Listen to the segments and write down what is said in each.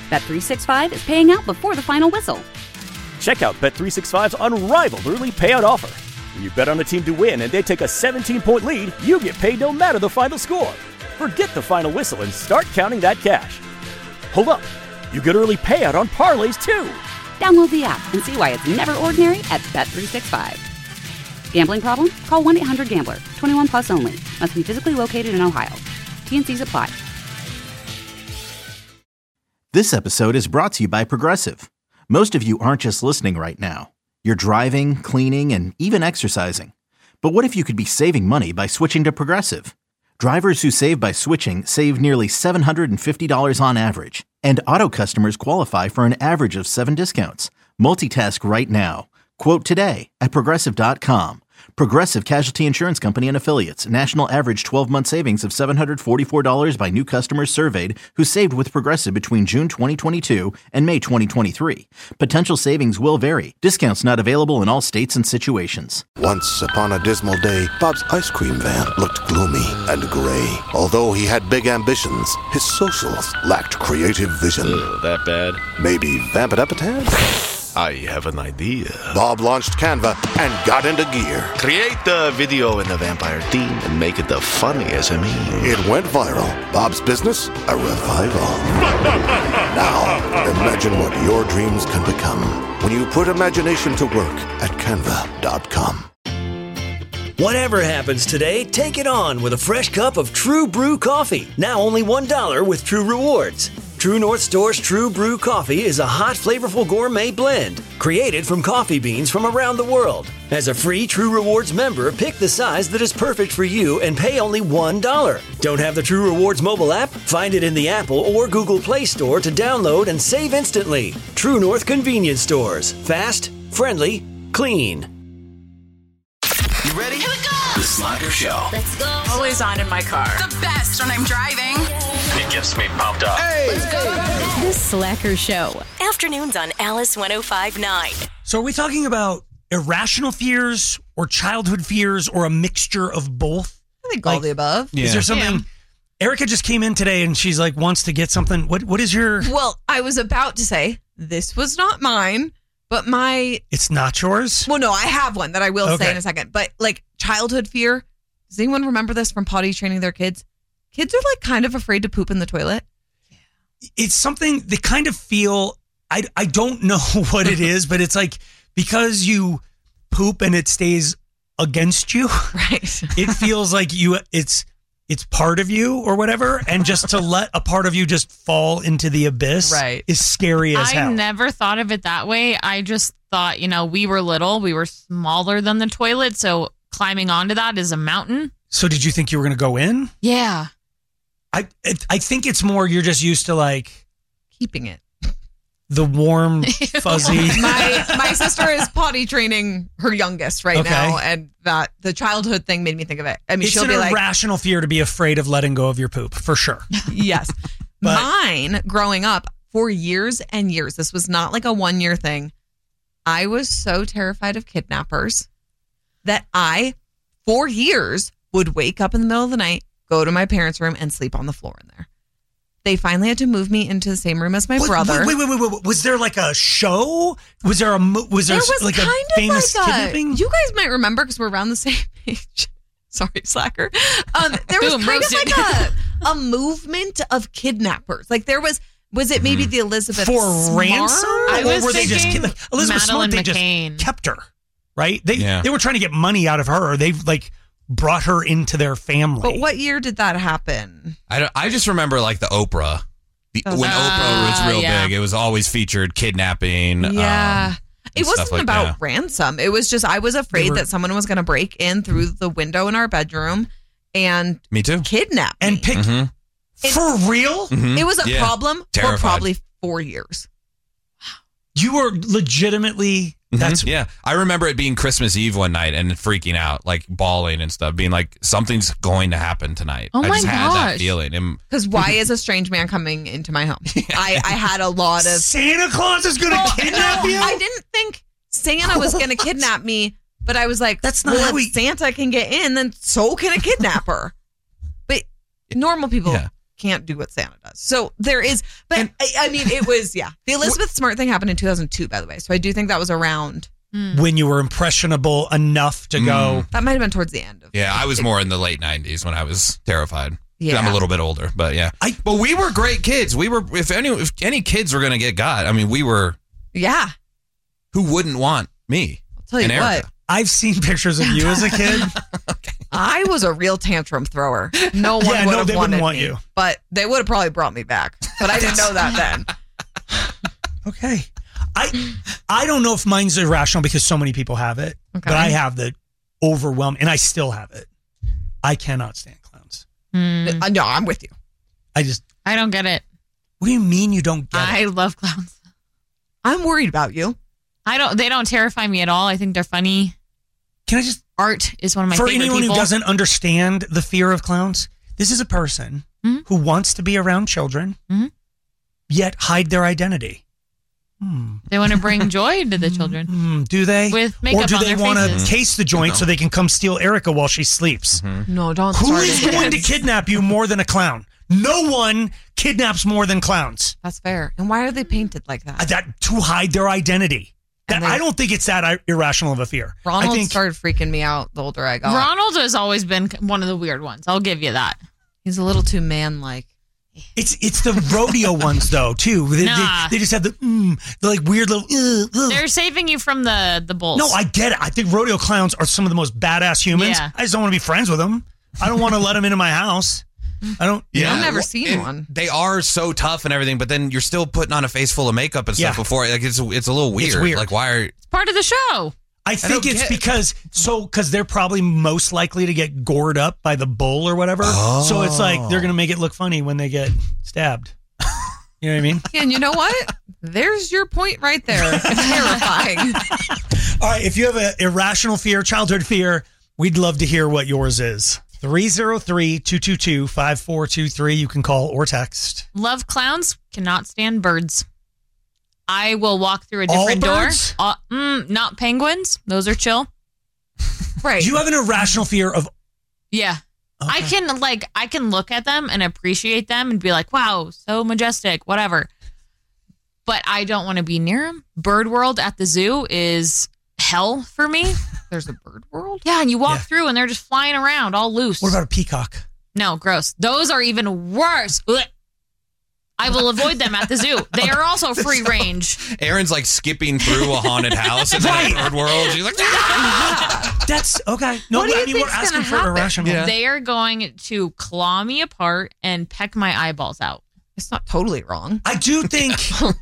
Bet365 is paying out before the final whistle. Check out Bet365's unrivaled early payout offer. When you bet on a team to win and they take a 17-point lead, you get paid no matter the final score. Forget the final whistle and start counting that cash. Hold up. You get early payout on parlays, too. Download the app and see why it's never ordinary at Bet365. Gambling problem? Call 1-800-GAMBLER. 21 plus only. Must be physically located in Ohio. T&Cs apply. This episode is brought to you by Progressive. Most of you aren't just listening right now. You're driving, cleaning, and even exercising. But what if you could be saving money by switching to Progressive? Drivers who save by switching save nearly $750 on average. And auto customers qualify for an average of 7 discounts. Multitask right now. Quote today at Progressive.com. Progressive Casualty Insurance Company and Affiliates. National average 12-month savings of $744 by new customers surveyed who saved with Progressive between June 2022 and May 2023. Potential savings will vary. Discounts not available in all states and situations. Once upon a dismal day, Bob's ice cream van looked gloomy and gray. Although he had big ambitions, his socials lacked creative vision. That bad? Maybe vamp it up a tad? I have an idea. Bob launched Canva and got into gear. Create the video in the vampire theme and make it the funniest of me. It went viral. Bob's business, a revival. Now, imagine what your dreams can become when you put imagination to work at Canva.com. Whatever happens today, take it on with a fresh cup of True Brew coffee. Now only $1 with True Rewards. True North Store's True Brew Coffee is a hot, flavorful gourmet blend created from coffee beans from around the world. As a free True Rewards member, pick the size that is perfect for you and pay only $1. Don't have the True Rewards mobile app? Find it in the Apple or Google Play Store to download and save instantly. True North Convenience Stores. Fast, friendly, clean. You ready? Here we go! The Slacker Show. Let's go! Always on in my car. The best when I'm driving. It gets me pumped up. Hey! Let's go! The Slacker Show. Afternoons on Alice 105.9. So are we talking about irrational fears or childhood fears or a mixture of both? I think all the above. Yeah. Is there something... Erica just came in today and she's like, wants to get something. What is your... Well, I was about to say, this was not mine, but my... It's not yours? Well, no, I have one that I will say in a second. But like childhood fear, does anyone remember this from potty training their kids? Kids are like kind of afraid to poop in the toilet. It's something they kind of feel, I don't know what it is, but it's like because you poop and it stays against you. Right. It feels like it's part of you or whatever. And just to let a part of you just fall into the abyss is scary as hell. I never thought of it that way. I just thought, we were little, we were smaller than the toilet. So climbing onto that is a mountain. So did you think you were going to go in? Yeah. I think it's more you're just used to like keeping it. The warm, fuzzy. My sister is potty training her youngest now, and that the childhood thing made me think of it. I mean, it's she'll be like, an irrational fear to be afraid of letting go of your poop, for sure. Yes. Mine, growing up, for years and years, this was not like a 1-year thing. I was so terrified of kidnappers that I, for years, would wake up in the middle of the night, go to my parents' room, and sleep on the floor in there. They finally had to move me into the same room as my brother. Wait. Was there like a show? Was there like a famous kidnapping? You guys might remember because we're around the same age. Sorry, slacker. There was kind of like a movement of kidnappers. Like there was it maybe the Elizabeth for Smart? ransom? Or were they just Elizabeth Smart? They McCain. just kept her, right? They were trying to get money out of her. They've like brought her into their family. But what year did that happen? I just remember like the Oprah. When Oprah was real big, it was always featured kidnapping. Yeah. It wasn't like about ransom. It was just I was afraid that someone was going to break in through the window in our bedroom and me too kidnap me. And pick for real? It was a problem Terrified. for probably 4 years. You were legitimately... I remember it being Christmas Eve one night and freaking out, like bawling and stuff, being like, something's going to happen tonight. Oh I just my had that gosh. feeling. Because why is a strange man coming into my home? I had a lot of... Santa Claus is going to kidnap you? I didn't think Santa was going to kidnap me, but I was like, that's not how if Santa can get in, then so can a kidnapper. But normal people can't do what Santa does. So there is, but I mean, it was, the Elizabeth Smart thing happened in 2002, by the way. So I do think that was around when you were impressionable enough to go. That might have been towards the end of I was more in the late 90s when I was terrified. Yeah. I'm a little bit older, but but we were great kids. We were, if any kids were going to get got, I mean, we were. Yeah. Who wouldn't want me? I'll tell you what. I've seen pictures of you as a kid. I was a real tantrum thrower. No one would have wanted want me, you. But they would have probably brought me back. But I didn't know that then. Okay. I don't know if mine's irrational because so many people have it, but I have the overwhelming, and I still have it. I cannot stand clowns. No, I'm with you. I don't get it. What do you mean you don't get it? I love clowns. I'm worried about you. They don't terrify me at all. I think they're funny. Can I just... Art is one of my favorite people. For anyone who doesn't understand the fear of clowns, this is a person who wants to be around children, yet hide their identity. They want to bring joy to the children. Do they? With makeup or do on they their want to faces. taste the joint so they can come steal Erica while she sleeps? No, don't Who start is it going to again. kidnap you more than a clown? No one kidnaps more than clowns. That's fair. And why are they painted like that? To hide their identity. I don't think it's that irrational of a fear. Ronald started freaking me out the older I got. Ronald has always been one of the weird ones. I'll give you that. He's a little too man-like. It's the rodeo ones though too. They just have the like weird little. They're saving you from the bulls. No, I get it. I think rodeo clowns are some of the most badass humans. Yeah. I just don't want to be friends with them. I don't want to let them into my house. I don't. Yeah, I've never seen one. They are so tough and everything, but then you're still putting on a face full of makeup and stuff before. Like it's a little weird. It's weird. Like why are? It's part of the show. I think it's because they're probably most likely to get gored up by the bull or whatever. Oh. So it's like they're going to make it look funny when they get stabbed. You know what I mean? And you know what? There's your point right there. It's terrifying. All right, if you have an irrational fear, childhood fear, we'd love to hear what yours is. 303-222-5423. You can call or text. Love clowns, cannot stand birds. I will walk through a All different door. birds? Not penguins. Those are chill. Right. Do you have an irrational fear of... Yeah. Okay. I can look at them and appreciate them and be like, wow, so majestic, whatever. But I don't want to be near them. Bird World at the zoo is hell for me. There's a bird world? Yeah, and you walk through and they're just flying around all loose. What about a peacock? No, gross. Those are even worse. Ugh. I will avoid them at the zoo. They are also free range. Aaron's like skipping through a haunted house and then a bird world. She's like, That's okay. No, What do you I mean, we're think's asking gonna for happen? irrational. Yeah. They are going to claw me apart and peck my eyeballs out. It's not totally wrong. I do think...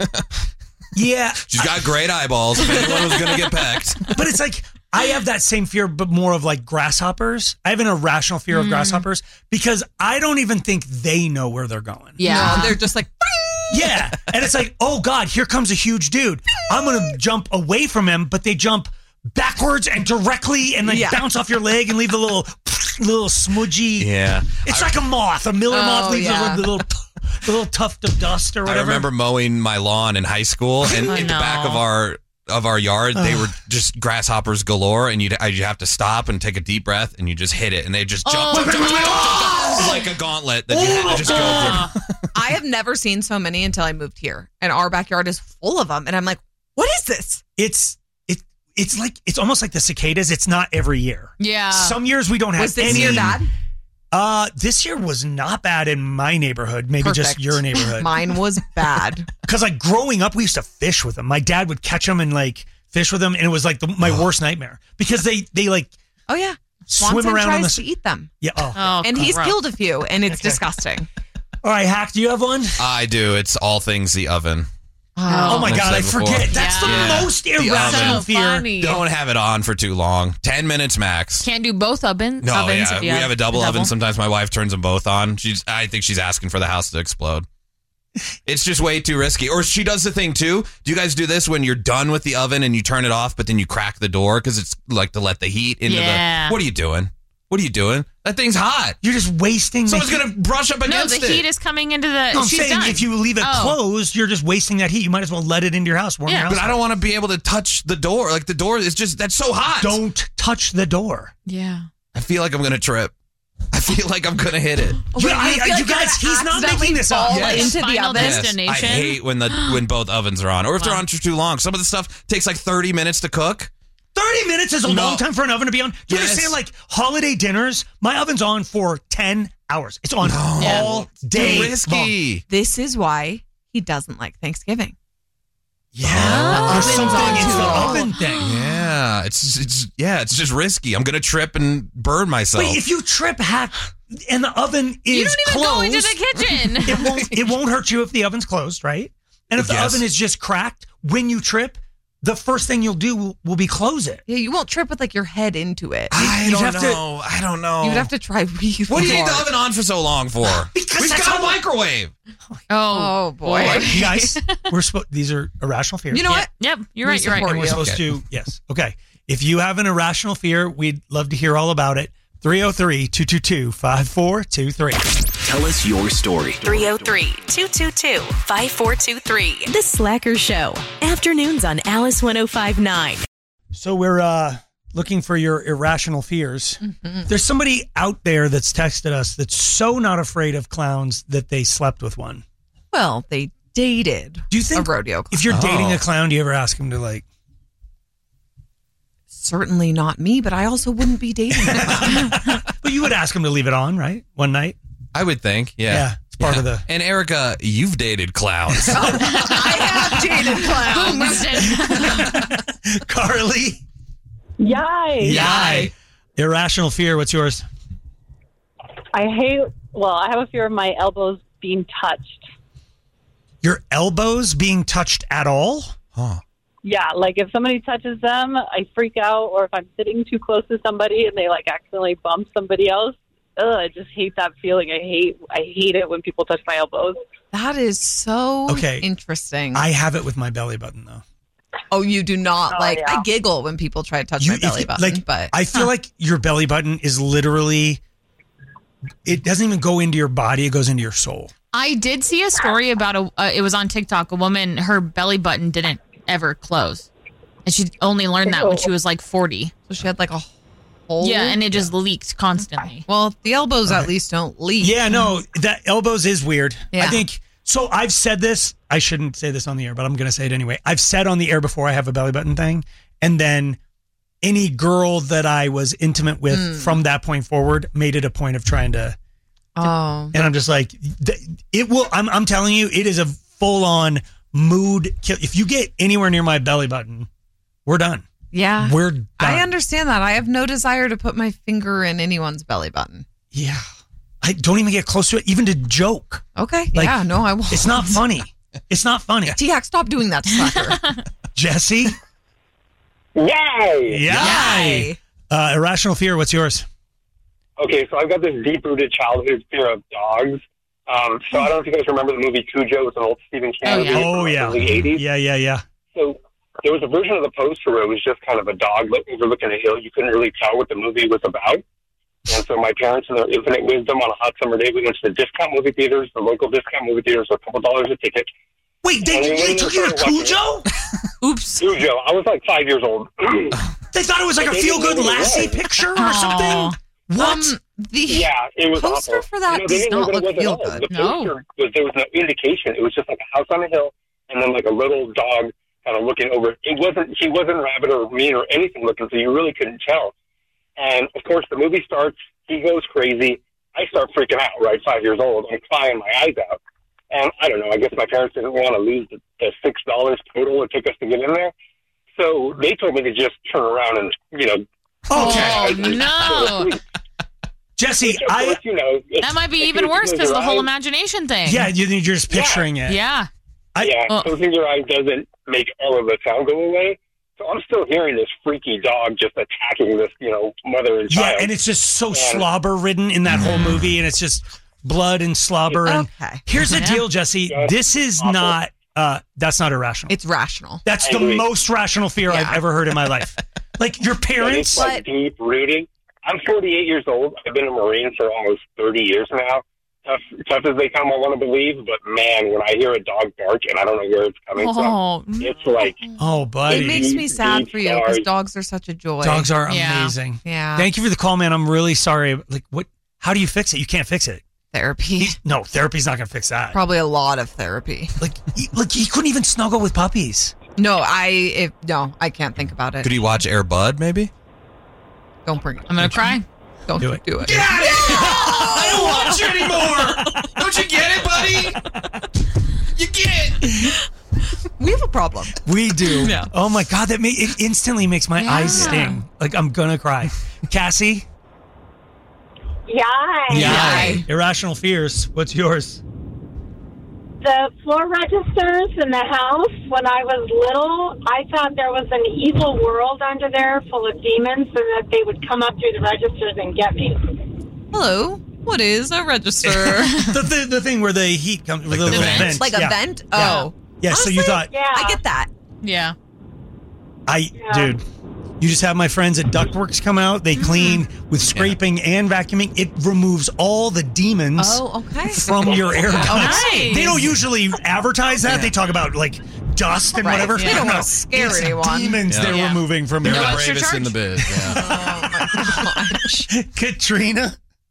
Yeah. she's got great eyeballs. If anyone was going to get pecked. But it's like, I have that same fear, but more of like grasshoppers. I have an irrational fear of grasshoppers because I don't even think they know where they're going. Yeah. No, they're just like... Yeah. And it's like, oh God, here comes a huge dude. I'm going to jump away from him, but they jump backwards and directly and like bounce off your leg and leave the little smudgy. Yeah. It's like a moth. A Miller moth leaves yeah. the little tuft of dust or whatever. I remember mowing my lawn in high school, and in the back of our yard, they were just grasshoppers galore, and you'd have to stop and take a deep breath, and you just hit it, and they just jump like a gauntlet that you had to just go through. I have never seen so many until I moved here, and our backyard is full of them, and I'm like, what is this? It's like it's almost like the cicadas. It's not every year. Yeah. Some years we don't have Was this any. year bad? This year was not bad in my neighborhood. Maybe just Perfect. your neighborhood. Mine was bad. Because like growing up, we used to fish with them. My dad would catch them and like fish with them, and it was like my worst nightmare because they like Oh yeah, swim Swanson around on tries the to eat them. Yeah. Oh. And he's gross. killed a few, and it's disgusting. All right, Hack. Do you have one? I do. It's all things the oven. Oh my I've God, I said before. forget. That's the most irrational So fear. funny. Don't have it on for too long. 10 minutes max. Can't do both ovens. No, ovens yeah. if We you have a double oven. double. Sometimes my wife turns them both on. I think she's asking for the house to explode. It's just way too risky. Or she does the thing too. Do you guys do this when you're done with the oven and you turn it off, but then you crack the door because it's like to let the heat into Yeah. the... What are you doing? What are you doing? That thing's hot. You're just wasting. Someone's going to brush up No, against the it. heat is coming into the. No, I'm she's saying done. if you leave it closed, you're just wasting that heat. You might as well let it into your house. Warm your house But I don't want to be able to touch the door. Like the door is just, that's so hot. Don't touch the door. Yeah. I feel like I'm going to trip. I feel like I'm gonna hit it. You guys, he's not making this up. Into the oven. Destination. I hate when both ovens are on, or if they're on for too long. Some of the stuff takes like 30 minutes to cook. 30 minutes is a long time for an oven to be on. Do you understand, like, holiday dinners, my oven's on for 10 hours. It's on all day risky. long. This is why he doesn't like Thanksgiving. Yeah. There's something, it's the oven thing. Yeah, it's just risky. I'm gonna trip and burn myself. Wait, if you trip and the oven is You don't even closed, go into the kitchen. it won't hurt you if the oven's closed, right? And if the oven is just cracked, when you trip, the first thing you'll do will be close it. Yeah, you won't trip with like your head into it. I don't know. You would have to try really What do you need the hard. oven on for so long for? Because we've got a microwave. Oh boy. You guys, these are irrational fears. You know what? Yep, you're right. You're right. And we're supposed to, yes. Okay. If you have an irrational fear, we'd love to hear all about it. 303-222-5423. Tell us your story. 303-222-5423. The Slacker Show. Afternoons on Alice 105.9. So we're looking for your irrational fears. There's somebody out there that's texted us that's so not afraid of clowns that they slept with one. Well, they dated Do you think a rodeo clown. if you're dating a clown, do you ever ask him to, like... Certainly not me, but I also wouldn't be dating him. But you would ask him to leave it on, right? One night? I would think, yeah. Yeah, it's part of the... And Erica, you've dated clowns. I have dated clowns. Carly? Yay. Irrational fear, what's yours? I have a fear of my elbows being touched. Your elbows being touched at all? Huh. Yeah, like if somebody touches them, I freak out, or if I'm sitting too close to somebody and they like accidentally bump somebody else, I just hate that feeling. I hate it when people touch my elbows. That is so interesting. I have it with my belly button, though. Oh, you do not? Yeah. I giggle when people try to touch my belly button. But I feel like your belly button is literally, it doesn't even go into your body, it goes into your soul. I did see a story about it was on TikTok. A woman, her belly button didn't ever close, and she only learned that when she was like 40. So she had like a hole. Yeah, and it just leaked constantly. Well, the elbows at least don't leak. Yeah, no, that elbows is weird. Yeah. I think, so I've said this, I shouldn't say this on the air, but I'm going to say it anyway. I've said on the air before I have a belly button thing, and then any girl that I was intimate with from that point forward made it a point of trying to, and I'm just like, it will, I'm telling you, it is a full-on mood kill. If you get anywhere near my belly button, we're done. Yeah. We're done. I understand that. I have no desire to put my finger in anyone's belly button. Yeah. I don't even get close to it, even to joke. Okay. Like, yeah, no, I won't. It's not funny. It's not funny. T-Hack, stop doing that, Slacker. Jesse? Yay! Irrational fear, what's yours? Okay, so I've got this deep-rooted childhood fear of dogs. So I don't know if you guys remember the movie Cujo. It's an old Stephen King movie from the early 80s. Yeah. So there was a version of the poster where it was just kind of a dog overlooking a hill. You couldn't really tell what the movie was about. And so my parents, in their infinite wisdom, on a hot summer day, we went to the discount movie theaters, the local discount movie theaters, for a couple $1 a ticket. Wait, they took you to Cujo? Oops. Cujo. I was like 5 years old. They thought it was like a feel-good Lassie picture or something? What? Yeah, it was poster awful. for that does not look feel good. The poster there was no indication. It was just like a house on a hill, and then like a little dog kind of looking over. He wasn't rabid or mean or anything looking, so you really couldn't tell. And of course, the movie starts. He goes crazy. I start freaking out. Right, 5 years old. I'm crying my eyes out. And I don't know. I guess my parents didn't want to lose the $6 total it took us to get in there, so they told me to just turn around and Okay. Oh, no. Jesse, that might be even worse because the whole imagination thing. Yeah, you're just picturing it. Yeah. Closing your eyes doesn't make all of the sound go away. So I'm still hearing this freaky dog just attacking this, mother and child. Yeah, and it's just so slobber-ridden in that whole movie, and it's just blood and slobber. And here's the deal, Jesse. This is not, that's not irrational. It's rational. That's the most rational fear I've ever heard in my life. Like, your parents... It's like deep-rooted. I'm 48 years old. I've been a Marine for almost 30 years now. Tough as they come, I want to believe, but man, when I hear a dog bark and I don't know where it's coming from, it's like... Oh, buddy. It makes me sad for you because dogs are such a joy. Dogs are amazing. Yeah. Thank you for the call, man. I'm really sorry. Like, what How do you fix it? You can't fix it. Therapy. No, therapy's not going to fix that. Probably a lot of therapy. Like he couldn't even snuggle with puppies. No, I can't think about it. Could he watch Air Bud, maybe? Don't bring it. I'm going to cry. Don't do it. Get out of here! I don't want you anymore! Don't you get it, buddy? You get it! We have a problem. We do. Yeah. Oh my God, it instantly makes my eyes sting. Like I'm going to cry. Cassie? Yay. Irrational fears. What's yours? The floor registers in the house, when I was little, I thought there was an evil world under there full of demons and that they would come up through the registers and get me. Hello. What is a register? the thing where the heat comes with the vent. vent? Like a vent? Oh. Yeah, Honestly, so you thought... I get that. Yeah. Dude, you just have my friends at Ductworks come out. They clean with scraping and vacuuming. It removes all the demons from your air ducts. Nice. They don't usually advertise that. They talk about like dust and whatever. They don't want to scare It's anyone. demons they're removing from They're your the ducts. bravest in the biz. Yeah. Oh my gosh. Katrina?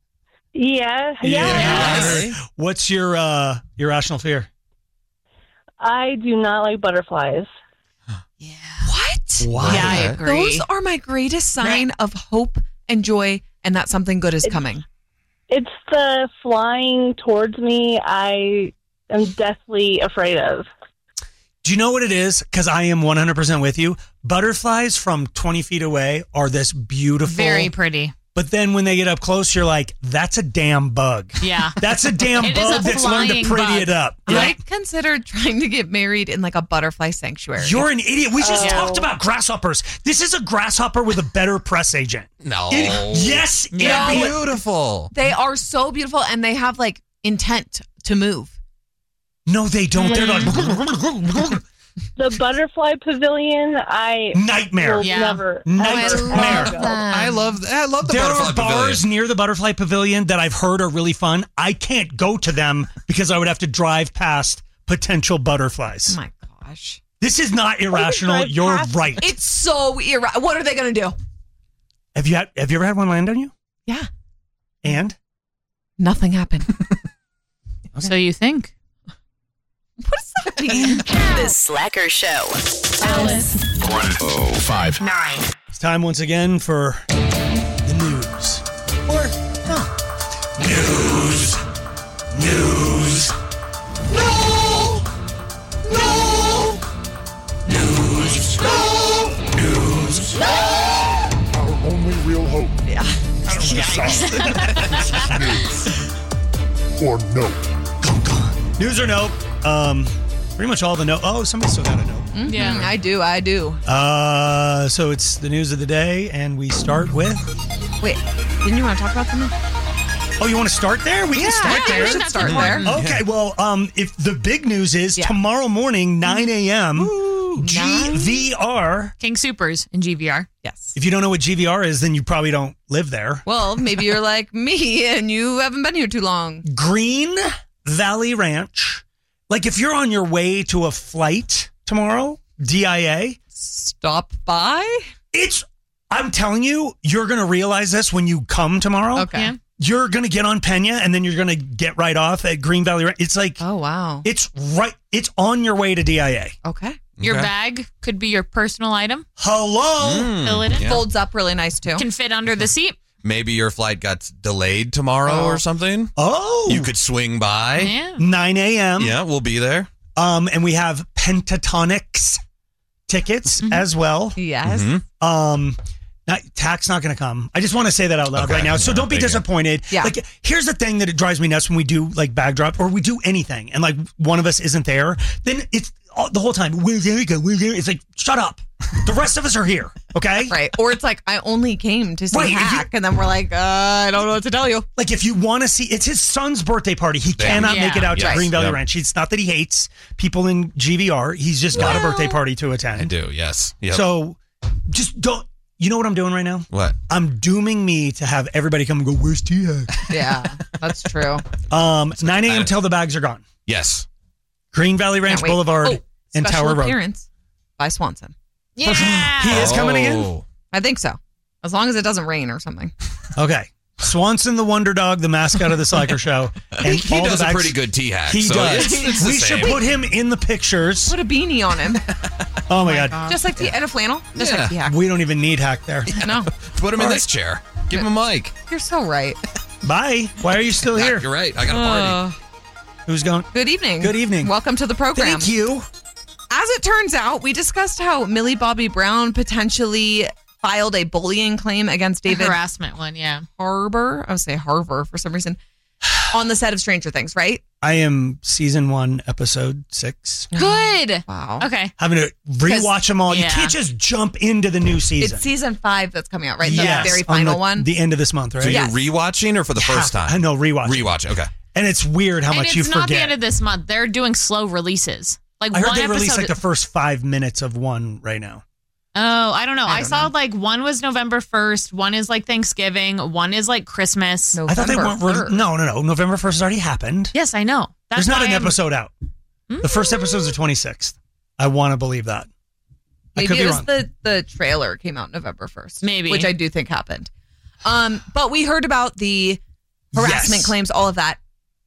Yeah. What's your irrational fear? I do not like butterflies. What? Why? Yeah, I agree. Those are my greatest sign of hope and joy and that something good is coming. It's the flying towards me I am deathly afraid of. Do you know what it is? Because I am 100% with you. Butterflies from 20 feet away are this beautiful. Very pretty. But then when they get up close, you're like, that's a damn bug. Yeah. That's a damn It is bug a that's learned to flying pretty bug. it up. I considered trying to get married in like a butterfly sanctuary. You're an idiot. We just talked about grasshoppers. This is a grasshopper with a better press agent. No. Yes. They're it- beautiful. They are so beautiful and they have like intent to move. No, they don't. They're like... The butterfly pavilion, Nightmare. will never. Nightmare. I love the There butterfly are bars pavilion. near the Butterfly Pavilion that I've heard are really fun. I can't go to them because I would have to drive past potential butterflies. Oh my gosh. This is not irrational. You're right. It's so irrational. What are they going to do? Have you ever had one land on you? Yeah. And? Nothing happened. So you think? What does that mean? The Slacker Show. Alice. 105.9. It's time once again for the news. Or, no. News. No! No! News. No! Our only real hope. Yeah. News. Or no. News or nope? Pretty much all the note. Oh, somebody still got a note. Mm-hmm. Yeah. I do. So it's the news of the day, and we start with... Wait, didn't you want to talk about something? Oh, you want to start there? We can start there. We should start there. Okay, well, if the big news is tomorrow morning, 9 a.m., GVR. King Supers in GVR. Yes. If you don't know what GVR is, then you probably don't live there. Well, maybe you're like me and you haven't been here too long. Green Valley Ranch. Like if you're on your way to a flight tomorrow, DIA. Stop by? I'm telling you, you're going to realize this when you come tomorrow. Okay. Yeah. You're going to get on Pena and then you're going to get right off at Green Valley Ranch. It's like, oh, wow. It's on your way to DIA. Okay. Your bag could be your personal item. Hello. Fill it in. Yeah. Folds up really nice too. Can fit under the seat. Maybe your flight got delayed tomorrow or something. Oh. You could swing by. Yeah. 9 a.m. Yeah, we'll be there. And we have Pentatonics tickets as well. Yes. Tack's not going to come. I just want to say that out loud right now. So don't be disappointed. Yeah. Like, here's the thing that it drives me nuts when we do like bag drop or we do anything and like one of us isn't there. Then it's the whole time. Where's Erica? Where's Erica? It's like, shut up. The rest of us are here. Okay. Right. Or it's like, I only came to see Hack. And then we're like, I don't know what to tell you. Like if you want to see, it's his son's birthday party. He cannot make it out to Green Valley Ranch. It's not that he hates people in GVR. He's just got a birthday party to attend. I do. Yes. Yep. So just don't. You know what I'm doing right now? What? I'm dooming me to have everybody come and go, where's T-Hack? Yeah, that's true. 9 a.m. till the bags are gone. Yes. Green Valley Ranch Boulevard and Tower Road. Appearance by Swanson. Yeah. He is coming again? I think so. As long as it doesn't rain or something. Okay. Swanson the Wonder Dog, the mascot of the Slacker Show. And He does a pretty good T-hack. He so does. it's the We should same. put him in the pictures. Put a beanie on him. Oh my God. Just like and a flannel. Just like T-hack. We don't even need Hack there. No. Put him in this chair. Give him a mic. You're so right. Bye. Why are you still here? You're right. I got a party. Who's going? Good evening. Good evening. Welcome to the program. Thank you. As it turns out, we discussed how Millie Bobby Brown potentially filed a bullying claim against David harassment one, yeah. Harbour. I would say Harbour for some reason. On the set of Stranger Things, right? I am season 1, episode 6. Good. Wow. Okay. Having to rewatch them all. You Yeah. can't just jump into the new season. It's season 5 that's coming out, right? Yes, The very on final one. The end of this month, right? So you're rewatching or for the first time? I know, rewatching. Rewatching, okay. And it's weird how And much it's you not the forget. end of this month. They're doing slow releases. Like I heard one they released episode. like the first 5 minutes of one right now. Oh, I don't know. I don't saw like one was November 1st, one is like Thanksgiving, one is like Christmas. I thought they weren't. No. November 1st has already happened. Yes, I know. There's not why an I'm- episode out. The first episode is the 26th. I want to believe that. I Maybe could be it was wrong. the trailer came out November 1st. Maybe. Which I do think happened. But we heard about the harassment Yes. claims, all of that.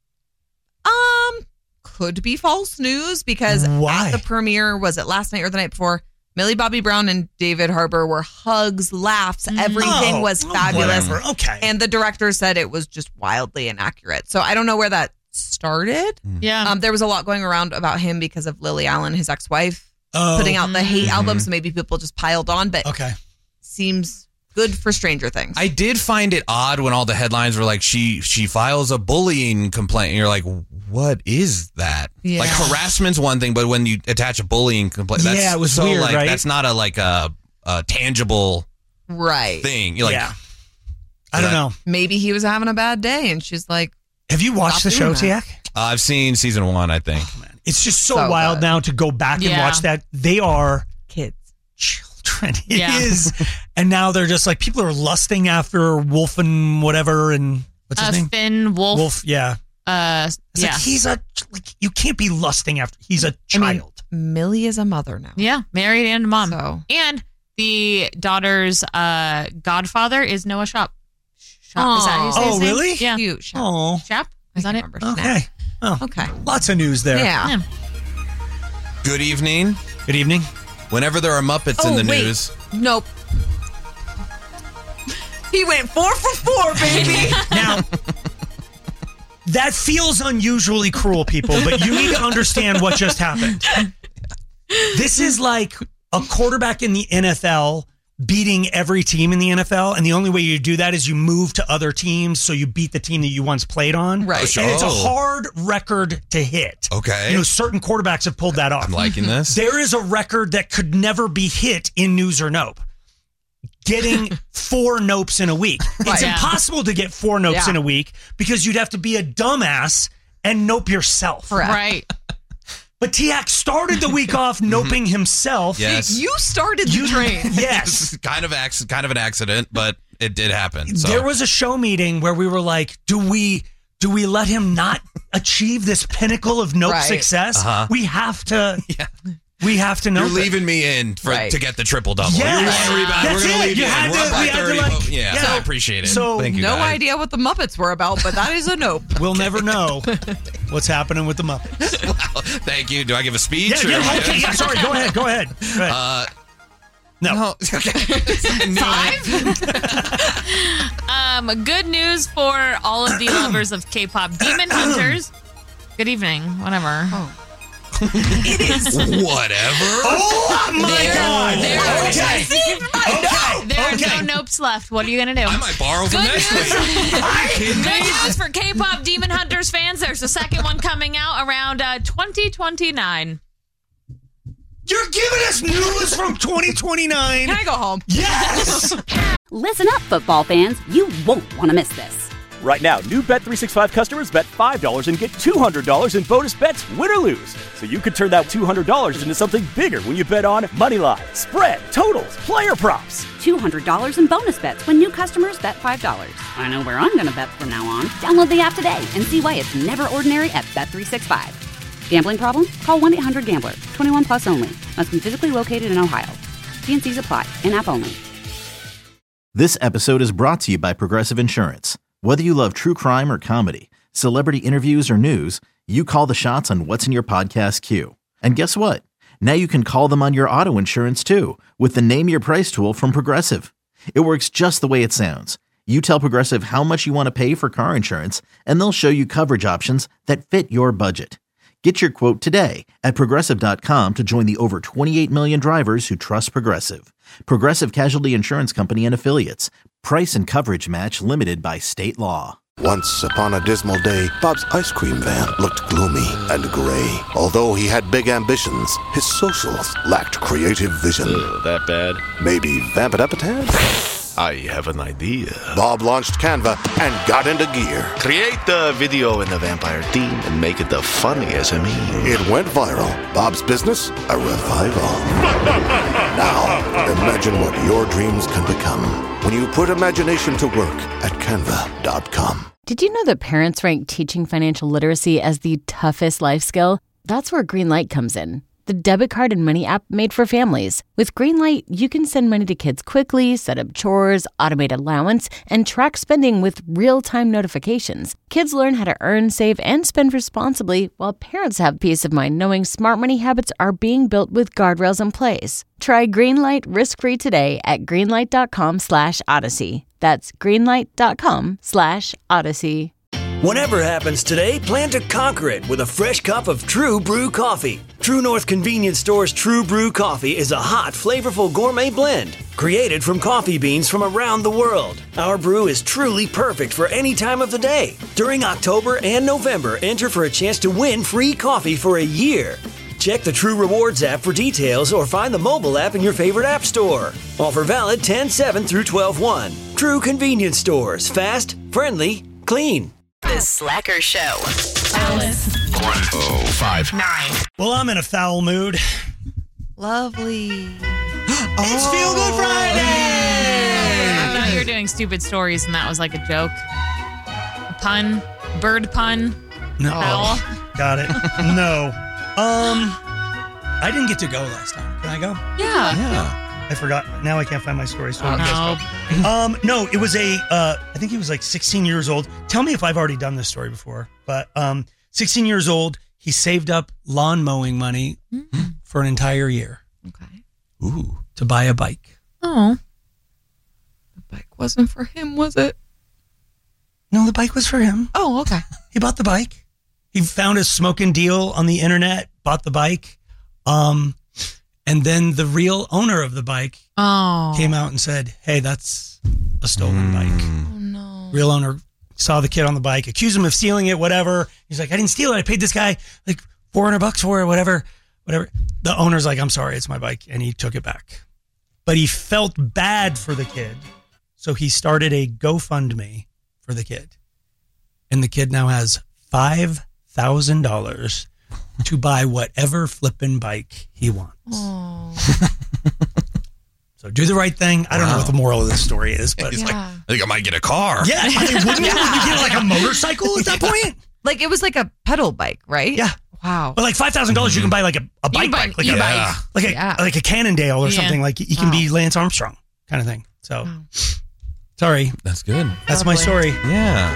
Could be false news because Why? at the premiere, was it last night or the night before? Millie Bobby Brown and David Harbour were hugs, laughs, everything Oh, was fabulous. whatever. Okay. And the director said it was just wildly inaccurate. So I don't know where that started. Yeah. There was a lot going around about him because of Lily Allen, his ex-wife, Oh. putting out the hate album. So maybe people just piled on, but Okay. seems good for Stranger Things. I did find it odd when all the headlines were like, she files a bullying complaint. And you're like, what is that? Yeah. Like harassment's one thing, but when you attach a bullying complaint, that's Yeah, it was so weird, like right? that's not a tangible Right. thing. You're like, Yeah. I don't know. Maybe he was having a bad day and she's like, Have you watched the Stop show, doing that. Tiak? I've seen season 1, I think. It's just so, So wild good. now to go back and Yeah. watch that. They are kids. children. It Yeah. is. And now they're just like, people are lusting after Wolf and whatever. And what's his name? Finn Wolf. Wolf, yeah. It's It's like, he's you can't be lusting after, he's a child. Millie is a mother now. Yeah, married and mom. So And the daughter's godfather is Noah Schnapp. Schnapp, is that how you say his Oh, name? really? Yeah. cute. Shaq. Oh, Schnapp? Is that it? okay. Oh, Okay. lots of news there. Yeah. Good evening. Good evening. Whenever there are Muppets in the wait. news, Nope. He went 4 for 4, baby. Now, that feels unusually cruel, people, but you need to understand what just happened. This is like a quarterback in the NFL beating every team in the NFL, and the only way you do that is you move to other teams, so you beat the team that you once played on. Right. And it's a Oh. hard record to hit. Okay. You know, certain quarterbacks have pulled that off. I'm liking this. There is a record that could never be hit in News or Nope. Getting 4 nopes in a week. It's Right. Yeah. impossible to get 4 nopes Yeah. in a week because you'd have to be a dumbass and nope yourself. Correct. Right. But Tiak started the week off noping himself. Yes. You started the train. Yes. kind of an accident, but it did happen. So. There was a show meeting where we were like, do we let him not achieve this pinnacle of nope Right. success? Uh-huh. We have to. Yeah. We have to know. You're leaving me in Right. to get the triple double. Yes. You want to rebound? That's We're going it. to leave You you in. had We're to- up by we had to, 30. like- Yeah, yeah. I appreciate it. So, Thank you, No guys. idea what the Muppets were about, but that is a nope. We'll never know what's happening with the Muppets. Wow. Thank you. Do I give a speech? Yeah, or- yeah, okay. Yeah, sorry. Go ahead. Go ahead. No. No. Okay. Good news for all of the lovers of K-pop Demon Hunters. Good evening. Whatever. It is. Whatever. Oh my God. There are Okay. no nopes left. What are you going to do? I might borrow from Good next news. week. Are you kidding Good me? news for K-pop Demon Hunters fans. There's a second one coming out around 2029. You're giving us news from 2029. Can I go home? Yes. Listen up, football fans. You won't want to miss this. Right now, new Bet365 customers bet $5 and get $200 in bonus bets, win or lose. So you could turn that $200 into something bigger when you bet on moneyline, spread, totals, player props. $200 in bonus bets when new customers bet $5. I know where I'm going to bet from now on. Download the app today and see why it's never ordinary at Bet365. Gambling problem? Call 1-800-GAMBLER. 21 plus only. Must be physically located in Ohio. T&Cs apply. In-app only. This episode is brought to you by Progressive Insurance. Whether you love true crime or comedy, celebrity interviews or news, you call the shots on what's in your podcast queue. And guess what? Now you can call them on your auto insurance too with the Name Your Price tool from Progressive. It works just the way it sounds. You tell Progressive how much you want to pay for car insurance, and they'll show you coverage options that fit your budget. Get your quote today at Progressive.com to join the over 28 million drivers who trust Progressive. Progressive Casualty Insurance Company and Affiliates. Price and coverage match limited by state law. Once upon a dismal day, Bob's ice cream van looked gloomy and gray. Although he had big ambitions, his socials lacked creative vision. That bad? Maybe vamp it up a tad? I have an idea. Bob launched Canva and got into gear. Create the video in the vampire theme and make it the funniest of me. It went viral. Bob's business, a revival. Now, imagine what your dreams can become when you put imagination to work at Canva.com. Did you know that parents rank teaching financial literacy as the toughest life skill? That's where Greenlight comes in. The debit card and money app made for families. With Greenlight, you can send money to kids quickly, set up chores, automate allowance, and track spending with real-time notifications. Kids learn how to earn, save, and spend responsibly, while parents have peace of mind knowing smart money habits are being built with guardrails in place. Try Greenlight risk-free today at greenlight.com/Odyssey. That's greenlight.com/Odyssey. Whatever happens today, plan to conquer it with a fresh cup of True Brew coffee. True North Convenience Store's True Brew coffee is a hot, flavorful gourmet blend created from coffee beans from around the world. Our brew is truly perfect for any time of the day. During October and November, enter for a chance to win free coffee for a year. Check the True Rewards app for details or find the mobile app in your favorite app store. Offer valid 10/7 through 12/1. True Convenience Stores. Fast, friendly, clean. The Slacker Show. Alice. 105.9. Well, I'm in a foul mood. Lovely. It's Feel Good Friday! I thought you were doing stupid stories and that was like a joke. A pun. Bird pun. No. Owl. Got it. No. I didn't get to go last time. Can I go? Yeah. I forgot. Now I can't find my story. So Oh, no. No, it was I think he was like 16 years old. Tell me if I've already done this story before. But 16 years old, he saved up lawn mowing money for an entire year. Okay. Ooh. To buy a bike. Oh. The bike wasn't for him, was it? No, the bike was for him. Oh, okay. He bought the bike. He found a smoking deal on the internet, bought the bike. And then the real owner of the bike came out and said, hey, that's a stolen bike. Oh, no. Real owner saw the kid on the bike, accused him of stealing it, whatever. He's like, I didn't steal it. I paid this guy like $400 for it, whatever. The owner's like, I'm sorry, it's my bike. And he took it back. But he felt bad for the kid. So he started a GoFundMe for the kid. And the kid now has $5,000 to buy whatever flippin' bike he wants. So do the right thing. I don't know what the moral of this story is, but He's like, I think I might get a car. Yeah, I mean, wouldn't you get like a motorcycle at that point? Like it was like a pedal bike, right? Yeah. Wow. But like $5,000, you can buy like a bike, like a Cannondale or something. Like you can be Lance Armstrong kind of thing. So, sorry, That's good. that's my story. Yeah.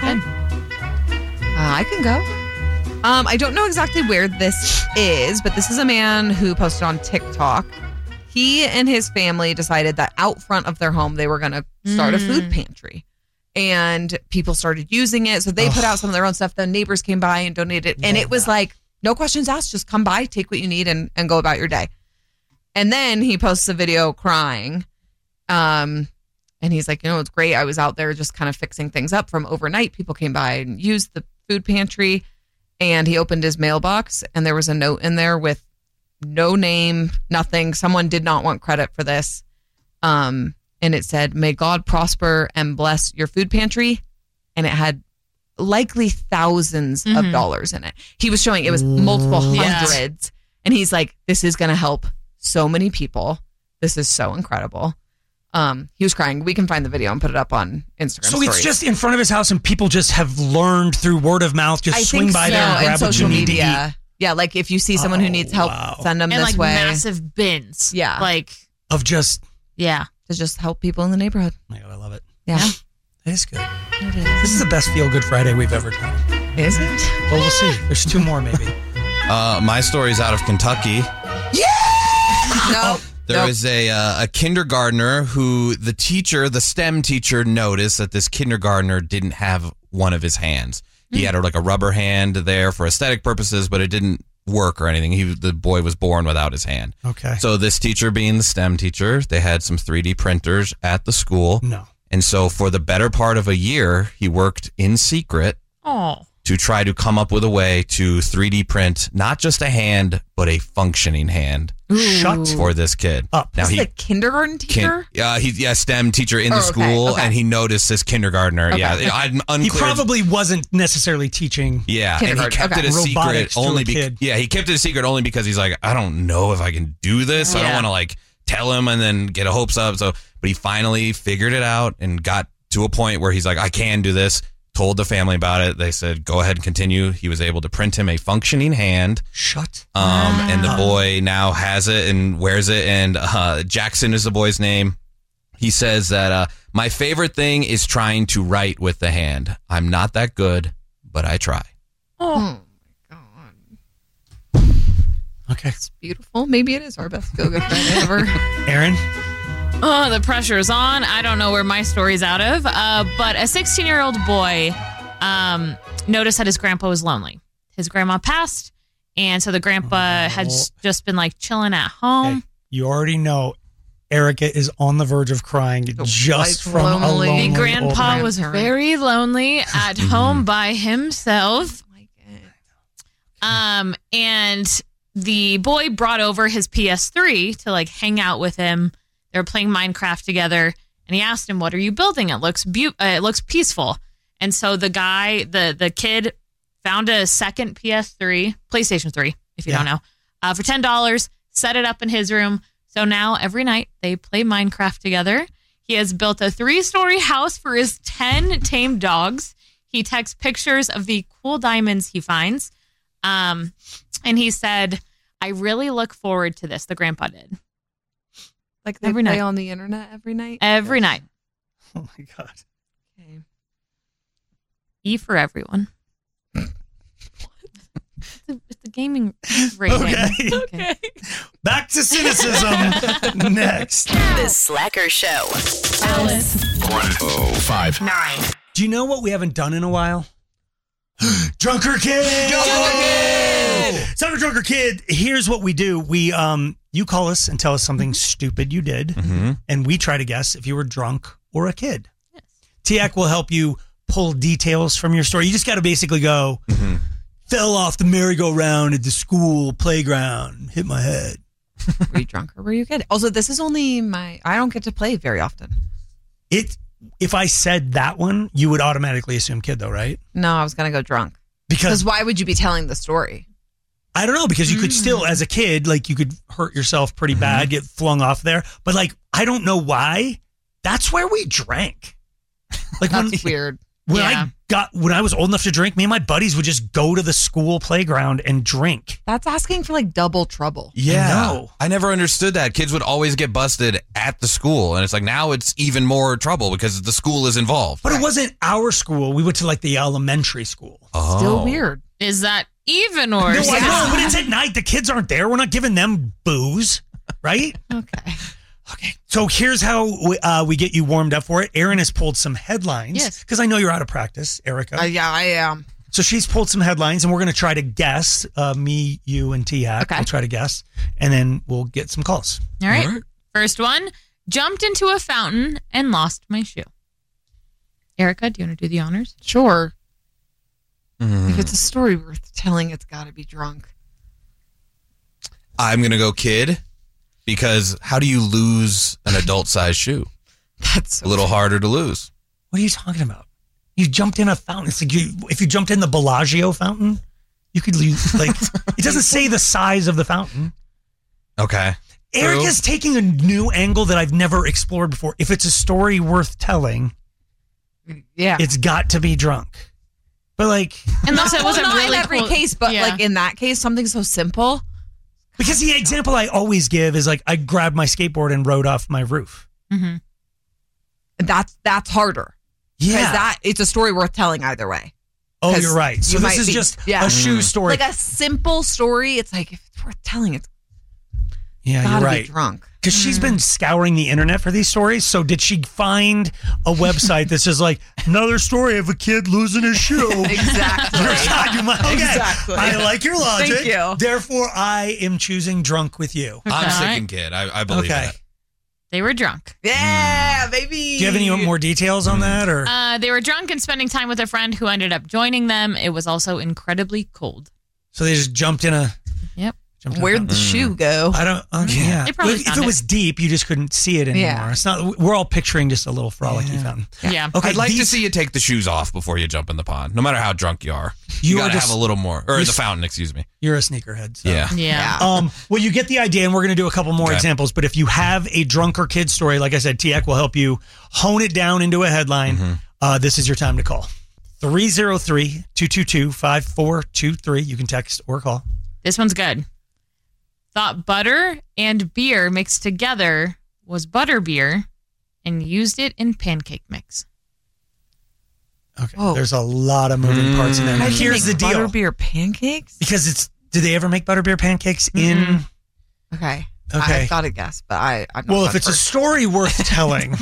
I can go. I don't know exactly where this is, but this is a man who posted on TikTok. He and his family decided that out front of their home, they were going to start a food pantry. And people started using it. So they put out some of their own stuff. The neighbors came by and donated. And it was like, no questions asked. Just come by, take what you need, and go about your day. And then he posts a video crying. And he's like, it's great. I was out there just kind of fixing things up from overnight. People came by and used the food pantry. And he opened his mailbox and there was a note in there with no name, nothing. Someone did not want credit for this. And it said, may God prosper and bless your food pantry. And it had likely thousands of dollars in it. He was showing it was multiple hundreds. And he's like, this is going to help so many people. This is so incredible. He was crying. We can find the video and put it up on Instagram. So it's just in front of his house, and people just have learned through word of mouth, just swing by there and grab what you need to eat. Yeah, like if you see someone who needs help, send them and this like way. massive bins. Yeah, like of just to just help people in the neighborhood. Oh my God, I love it. Yeah. That is good. It is. This is the best Feel Good Friday we've ever done. Is it? Well, we'll see. There's 2 more, maybe. My story's out of Kentucky. No. There was a kindergartner who the STEM teacher noticed that this kindergartner didn't have one of his hands. He had like a rubber hand there for aesthetic purposes, but it didn't work or anything. The boy was born without his hand. Okay. So this teacher, being the STEM teacher, they had some 3D printers at the school. No. And so for the better part of a year, he worked in secret to try to come up with a way to 3D print not just a hand, but a functioning hand. Shut for this kid. Up. Now, is a kindergarten teacher? He's a STEM teacher in the school, and he noticed this kindergartner. Okay. Yeah, I'm unclear. He probably wasn't necessarily teaching. Yeah, and he kept it a secret only because. Yeah, he kept it a secret only because he's like, I don't know if I can do this. I don't want to like tell him and then get hopes up. So, but he finally figured it out and got to a point where he's like, I can do this. Told the family about it. They said, go ahead and continue. He was able to print him a functioning hand. Shut. And the boy now has it and wears it. And Jackson is the boy's name. He says that my favorite thing is trying to write with the hand. I'm not that good, but I try. Oh my God. Okay. It's beautiful. Maybe it is our best Feel Good Friday ever. Aaron? Oh, the pressure's on. I don't know where my story's out of. But a 16-year-old boy noticed that his grandpa was lonely. His grandma passed, and so the grandpa had just been like chilling at home. Hey, you already know Erica is on the verge of crying just from a lonely The grandpa was very lonely at home by himself. And the boy brought over his PS3 to like hang out with him. They were playing Minecraft together, and he asked him, "What are you building? It looks peaceful." And so the kid found a second PS3, PlayStation 3, if you don't know, for $10, set it up in his room. So now every night they play Minecraft together. He has built a 3-story house for his 10 tamed dogs. He texts pictures of the cool diamonds he finds. And he said, I really look forward to this. The grandpa did. Like they every play night. on the internet every night? Every night. Oh my God. Okay. E for everyone. It's the gaming rating. Okay. Back to cynicism next. The Slacker Show. Alice. 105. Do you know what we haven't done in a while? Drunker Kid! Sucker Drunker Kid, here's what we do. We you call us and tell us something stupid you did, and we try to guess if you were drunk or a kid. Yes. Tiak will help you pull details from your story. You just got to basically go, fell off the merry-go-round at the school playground, hit my head. Were you drunk or were you a kid? Also, this is only I don't get to play very often. If I said that one, you would automatically assume kid though, right? No, I was going to go drunk. Because why would you be telling the story? I don't know, because you could still, as a kid, like you could hurt yourself pretty bad, get flung off there. But like, I don't know why. That's where we drank. Like That's weird. When I was old enough to drink, me and my buddies would just go to the school playground and drink. That's asking for like double trouble. Yeah. I never understood that. Kids would always get busted at the school. And it's like now it's even more trouble because the school is involved. But it wasn't our school. We went to like the elementary school. Oh. Still weird. Is that even worse? No, I know, but it's at night. The kids aren't there. We're not giving them booze, right? Okay. So here's how we get you warmed up for it. Erin has pulled some headlines. Yes. Because I know you're out of practice, Erica. Yeah, I am. So she's pulled some headlines, and we're going to try to guess. Me, you, and T-Hack. Okay. We'll try to guess, and then we'll get some calls. All right. First one. Jumped into a fountain and lost my shoe. Erica, do you want to do the honors? Sure. If it's a story worth telling, it's got to be drunk. I'm going to go kid because how do you lose an adult-sized shoe? That's a little harder to lose. What are you talking about? You jumped in a fountain. It's like if you jumped in the Bellagio fountain, you could lose. Like it doesn't say the size of the fountain. Okay. Erica's taking a new angle that I've never explored before. If it's a story worth telling, it's got to be drunk. But like, unless it wasn't not really in every cool. case, but like in that case, something so simple. Because the example I always give is like I grabbed my skateboard and rode off my roof. That's harder. Yeah. It's a story worth telling either way. Oh, you're right. So this is just a shoe story. Like a simple story. It's like, if it's worth telling, it's Yeah, gotta you're right. be drunk. Because she's been scouring the internet for these stories. So did she find a website that's just like, another story of a kid losing his shoe? Exactly. Exactly. I like your logic. Thank you. Therefore, I am choosing drunk with you. I'm sticking kid. I believe that. They were drunk. Yeah, baby. Do you have any more details on that? Or They were drunk and spending time with a friend who ended up joining them. It was also incredibly cold. So they just jumped in a... Yep. Where'd the shoe go? I don't... yeah. They probably If found it was deep, you just couldn't see it anymore. Yeah. It's not... We're all picturing just a little frolicky fountain. Yeah. Okay, I'd like to see you take the shoes off before you jump in the pond, no matter how drunk you are. You You are gotta just- have a little more. Or the fountain, excuse me. You're a sneakerhead. So. Yeah. Yeah. Well, you get the idea, and we're going to do a couple more Okay. examples. But if you have a drunker kid story, like I said, TX will help you hone it down into a headline. This is your time to call. 303-222-5423. You can text or call. This one's good. Thought butter and beer mixed together was butter beer and used it in pancake mix. Okay. There's a lot of moving parts in there. Now, here's the deal. Butterbeer pancakes? Because it's... Do they ever make butterbeer pancakes in... Okay. Okay. I thought a guess, but I'm not Well, if that it's a person. story worth telling...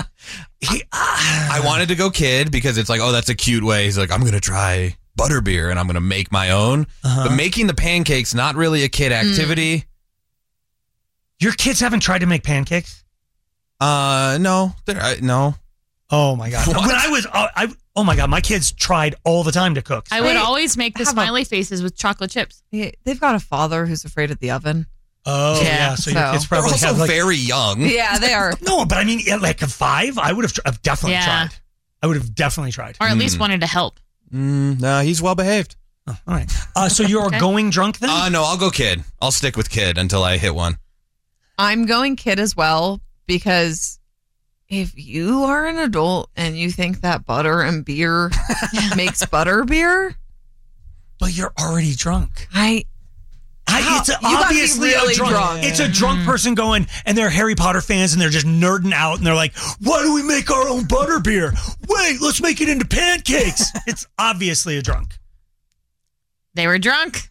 I wanted to go kid because it's like, oh, that's a cute way. He's like, I'm going to try butterbeer and I'm going to make my own. But making the pancakes, not really a kid activity. Your kids haven't tried to make pancakes? No. No. Oh, my God. What? When I was... oh, my God. My kids tried all the time to cook. I would always make the smiley faces with chocolate chips. Yeah, they've got a father who's afraid of the oven. Oh, yeah. So your kids probably They're also have like... very young. Yeah, they are. No, but I mean, at like a 5, I would have I've definitely Yeah. tried. I would have definitely tried. Or at least wanted to help. No, he's well behaved. Oh, all right. So you're Okay. going drunk then? No, I'll go kid. I'll stick with kid until I hit one. I'm going kid as well because if you are an adult and you think that butter and beer makes butter beer, But you're already drunk. It's You gotta be obviously really a drunk. drunk. It's a drunk person going, and they're Harry Potter fans, and they're just nerding out, and they're like, "Why do we make our own butterbeer? Wait, let's make it into pancakes." It's obviously a drunk. They were drunk.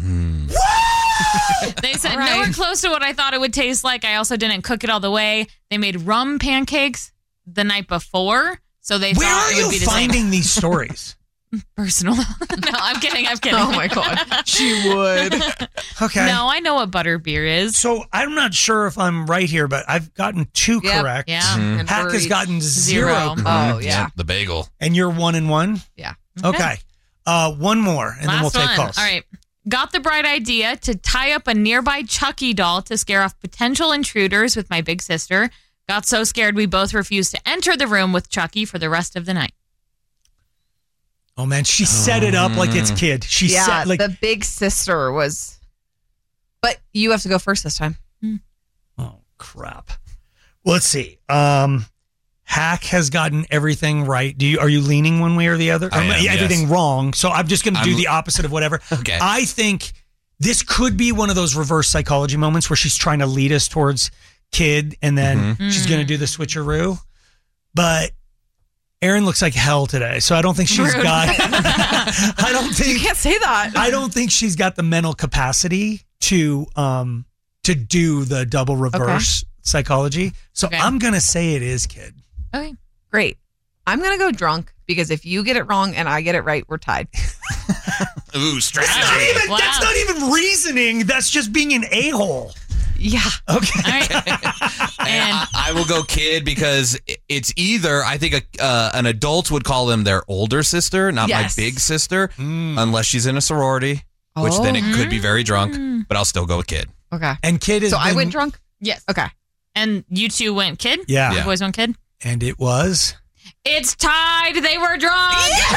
They said nowhere close to what I thought it would taste like. I also didn't cook it all the way. They made rum pancakes the night before, so they Where thought are it would you be the finding same. these stories? Personal. No, I'm kidding. Oh my God. She would. Okay. No, I know what butter beer is. So I'm not sure if I'm right here, but I've gotten 2 correct. Yeah. And Hack we're has each gotten 0 zero. correct. Oh, yeah. The bagel. And you're 1 and 1? Yeah. Okay. One more, and then we'll Last take one. calls. All right. Got the bright idea to tie up a nearby Chucky doll to scare off potential intruders with my big sister. Got so scared we both refused to enter the room with Chucky for the rest of the night. Oh, man. She set it up like it's kid. She set, like... the big sister was. But you have to go first this time. Oh, crap. Well, let's see. Hack has gotten everything right. Are you leaning one way or the other? I am, everything yes. wrong. So I'm just going to do the opposite of whatever. Okay. I think this could be one of those reverse psychology moments where she's trying to lead us towards kid, and then she's going to do the switcheroo. But Erin looks like hell today, so I don't think she's Rude. got. I don't think You can't say that. I don't think she's got the mental capacity to do the double reverse psychology. So Okay. I'm gonna say it is kid. Okay. Great. I'm going to go drunk because if you get it wrong and I get it right, we're tied. Ooh, strategy. Wow. That's not even reasoning. That's just being an a-hole. Yeah. Okay. All right. And I will go kid because it's either, I think an adult would call them their older sister, not Yes. my big sister, unless she's in a sorority, which then it could be very drunk, but I'll still go with kid. Okay. And kid is. So I went drunk? Yes. Okay. And you two went kid? Yeah. The boys went kid? And it was. It's tied. They were drunk.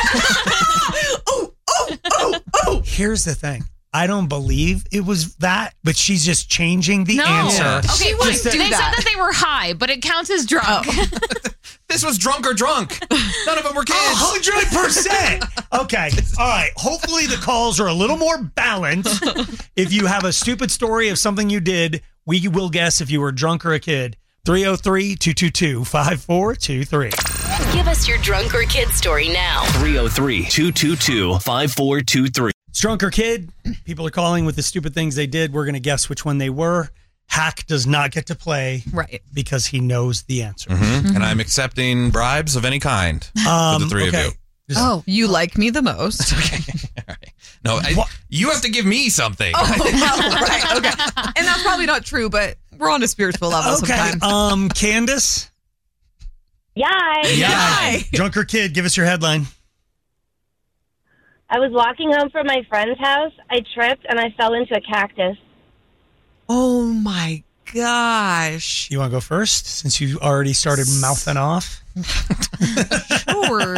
Here's the thing. I don't believe it was that, but she's just changing the No. answer. Yeah. Okay, She wouldn't wait. do They said that. that they were high, but it counts as drunk. This was drunk or drunk. None of them were kids. 100%. Okay. All right. Hopefully the calls are a little more balanced. If you have a stupid story of something you did, we will guess if you were drunk or a kid. 303-222-5423. Give us your drunk or kid story now. 303-222-5423. Drunk or kid, people are calling with the stupid things they did. We're going to guess which one they were. Hack does not get to play. Right. Because he knows the answer. And I'm accepting bribes of any kind for the three of you. You like me the most. No, you have to give me something. Right. Okay. And that's probably not true, but we're on a spiritual level sometimes. Candace? Yay. Drunk or kid, give us your headline. I was walking home from my friend's house. I tripped and I fell into a cactus. Oh my gosh. You want to go first since you already started mouthing off? Sure.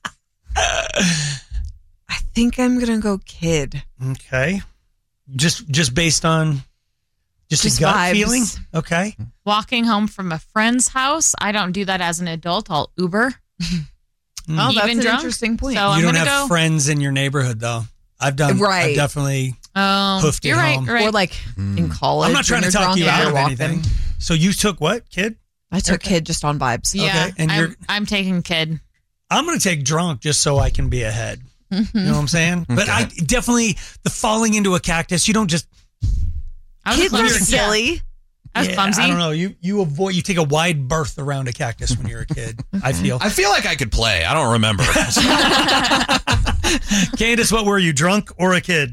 I think I'm going to go kid. Okay. Just based on just a gut vibes. feeling? Okay. Walking home from a friend's house. I don't do that as an adult. I'll Uber. Oh, that's an drunk. interesting point. So You I'm don't gonna have go. friends in your neighborhood, though. I've definitely hoofed it you're right. home. You're right. Or like in college. I'm not trying to when talk you're you drunk out and of you're anything. walking. So you took what, kid? I took kid just on vibes. Yeah, Okay, and I'm taking kid. I'm going to take drunk just so I can be ahead. You know what I'm saying? But I definitely, the falling into a cactus, you don't just... Kids are silly. I was clumsy. I don't know. You take a wide berth around a cactus when you're a kid, I feel. I feel like I could play. I don't remember. Candace, what were you, drunk or a kid?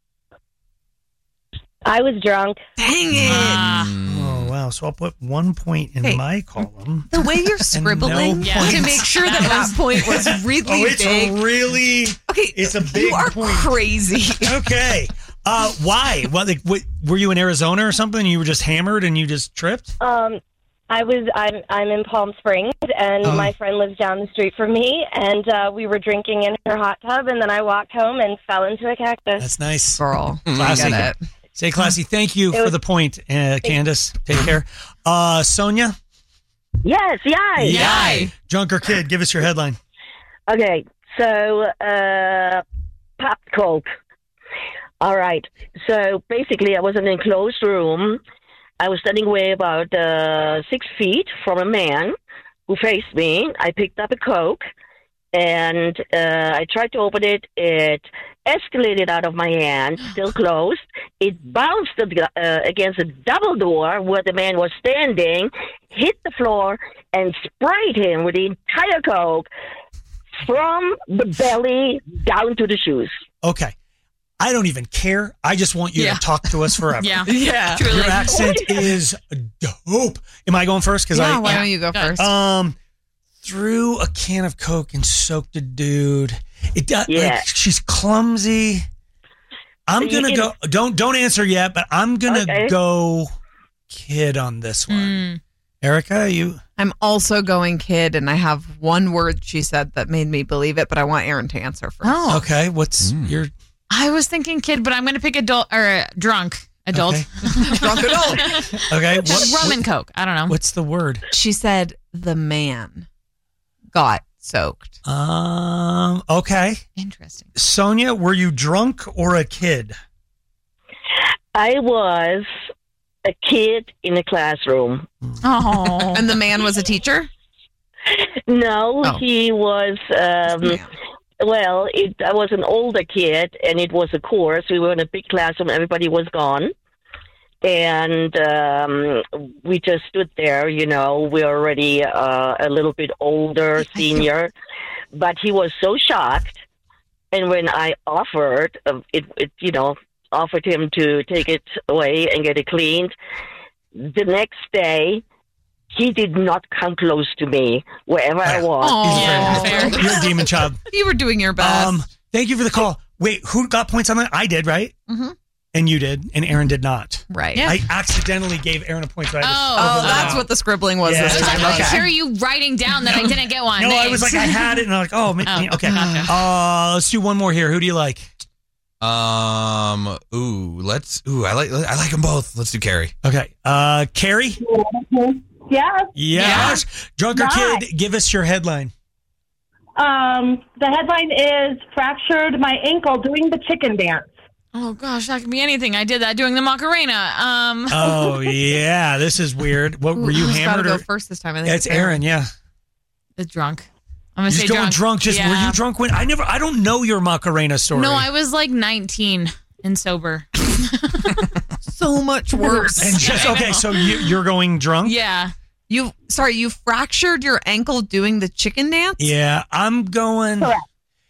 I was drunk. Dang it. Oh, wow. So I'll put 1 point in my column. The way you're scribbling no to points. make sure that point was really it's big. really... Okay, it's a big you are point. crazy. Okay. Why? What, were you in Arizona or something? You were just hammered and you just tripped? I'm in Palm Springs, and my friend lives down the street from me, and we were drinking in her hot tub, and then I walked home and fell into a cactus. That's nice. Girl. Classy. I get it. Say classy. Thank you for the point, Candace. Take care. Sonia? Yes, yay. Yay. Drunk or kid, give us your headline. Okay, so pop Coke. All right. So basically, I was in an enclosed room. I was standing away about 6 feet from a man who faced me. I picked up a Coke, and I tried to open it. It escalated out of my hand, still closed. It bounced against a double door where the man was standing, hit the floor, and sprayed him with the entire Coke from the belly down to the shoes. Okay. I don't even care. I just want you to talk to us forever. Yeah. Your accent is dope. Am I going first? Yeah, why don't you go first? Threw a can of Coke and soaked a dude. She's clumsy. I'm gonna go. Don't answer yet, but I'm gonna go kid on this one. Erica, you? I'm also going kid, and I have one word she said that made me believe it, but I want Aaron to answer first. Oh. Okay. What's your? I was thinking kid, but I'm going to pick adult or drunk. Adult. Okay. Drunk adult. Okay. Rum and Coke. I don't know. What's the word? She said the man got soaked. Okay. Interesting. Sonia, were you drunk or a kid? I was a kid in a classroom. Oh. And the man was a teacher? No, he was... Well, I was an older kid, and it was a course. We were in a big classroom. Everybody was gone. And we just stood there, you know. We're already a little bit older, senior. But he was so shocked. And when I offered, offered him to take it away and get it cleaned, the next day... he did not come close to me wherever I was. You're a demon child. You were doing your best. Thank you for the call. Wait, who got points on that? I did, right? Mm-hmm. And you did, and Aaron did not. Right. Yeah. I accidentally gave Aaron a point. So I that's what the scribbling was this time. I hear you writing down that I didn't get one. No, Thanks. I was like, I had it, and I'm like, okay. Gotcha. Let's do one more here. Who do you like? I like them both. Let's do Carrie. Okay. Carrie? Yes. Yes. Drunk or kid, give us your headline. The headline is fractured my ankle doing the chicken dance. Oh gosh, that could be anything. I did that doing the Macarena. Oh yeah, this is weird. What were you Who's hammered? gotta Or go first this time? I think it's Aaron. Yeah. The drunk. I'm gonna say going drunk. Were Yeah. you drunk when? I don't know your Macarena story. No, I was like 19 and sober. So much worse. And so you're going drunk? Yeah. You fractured your ankle doing the chicken dance? Yeah, I'm going. Correct.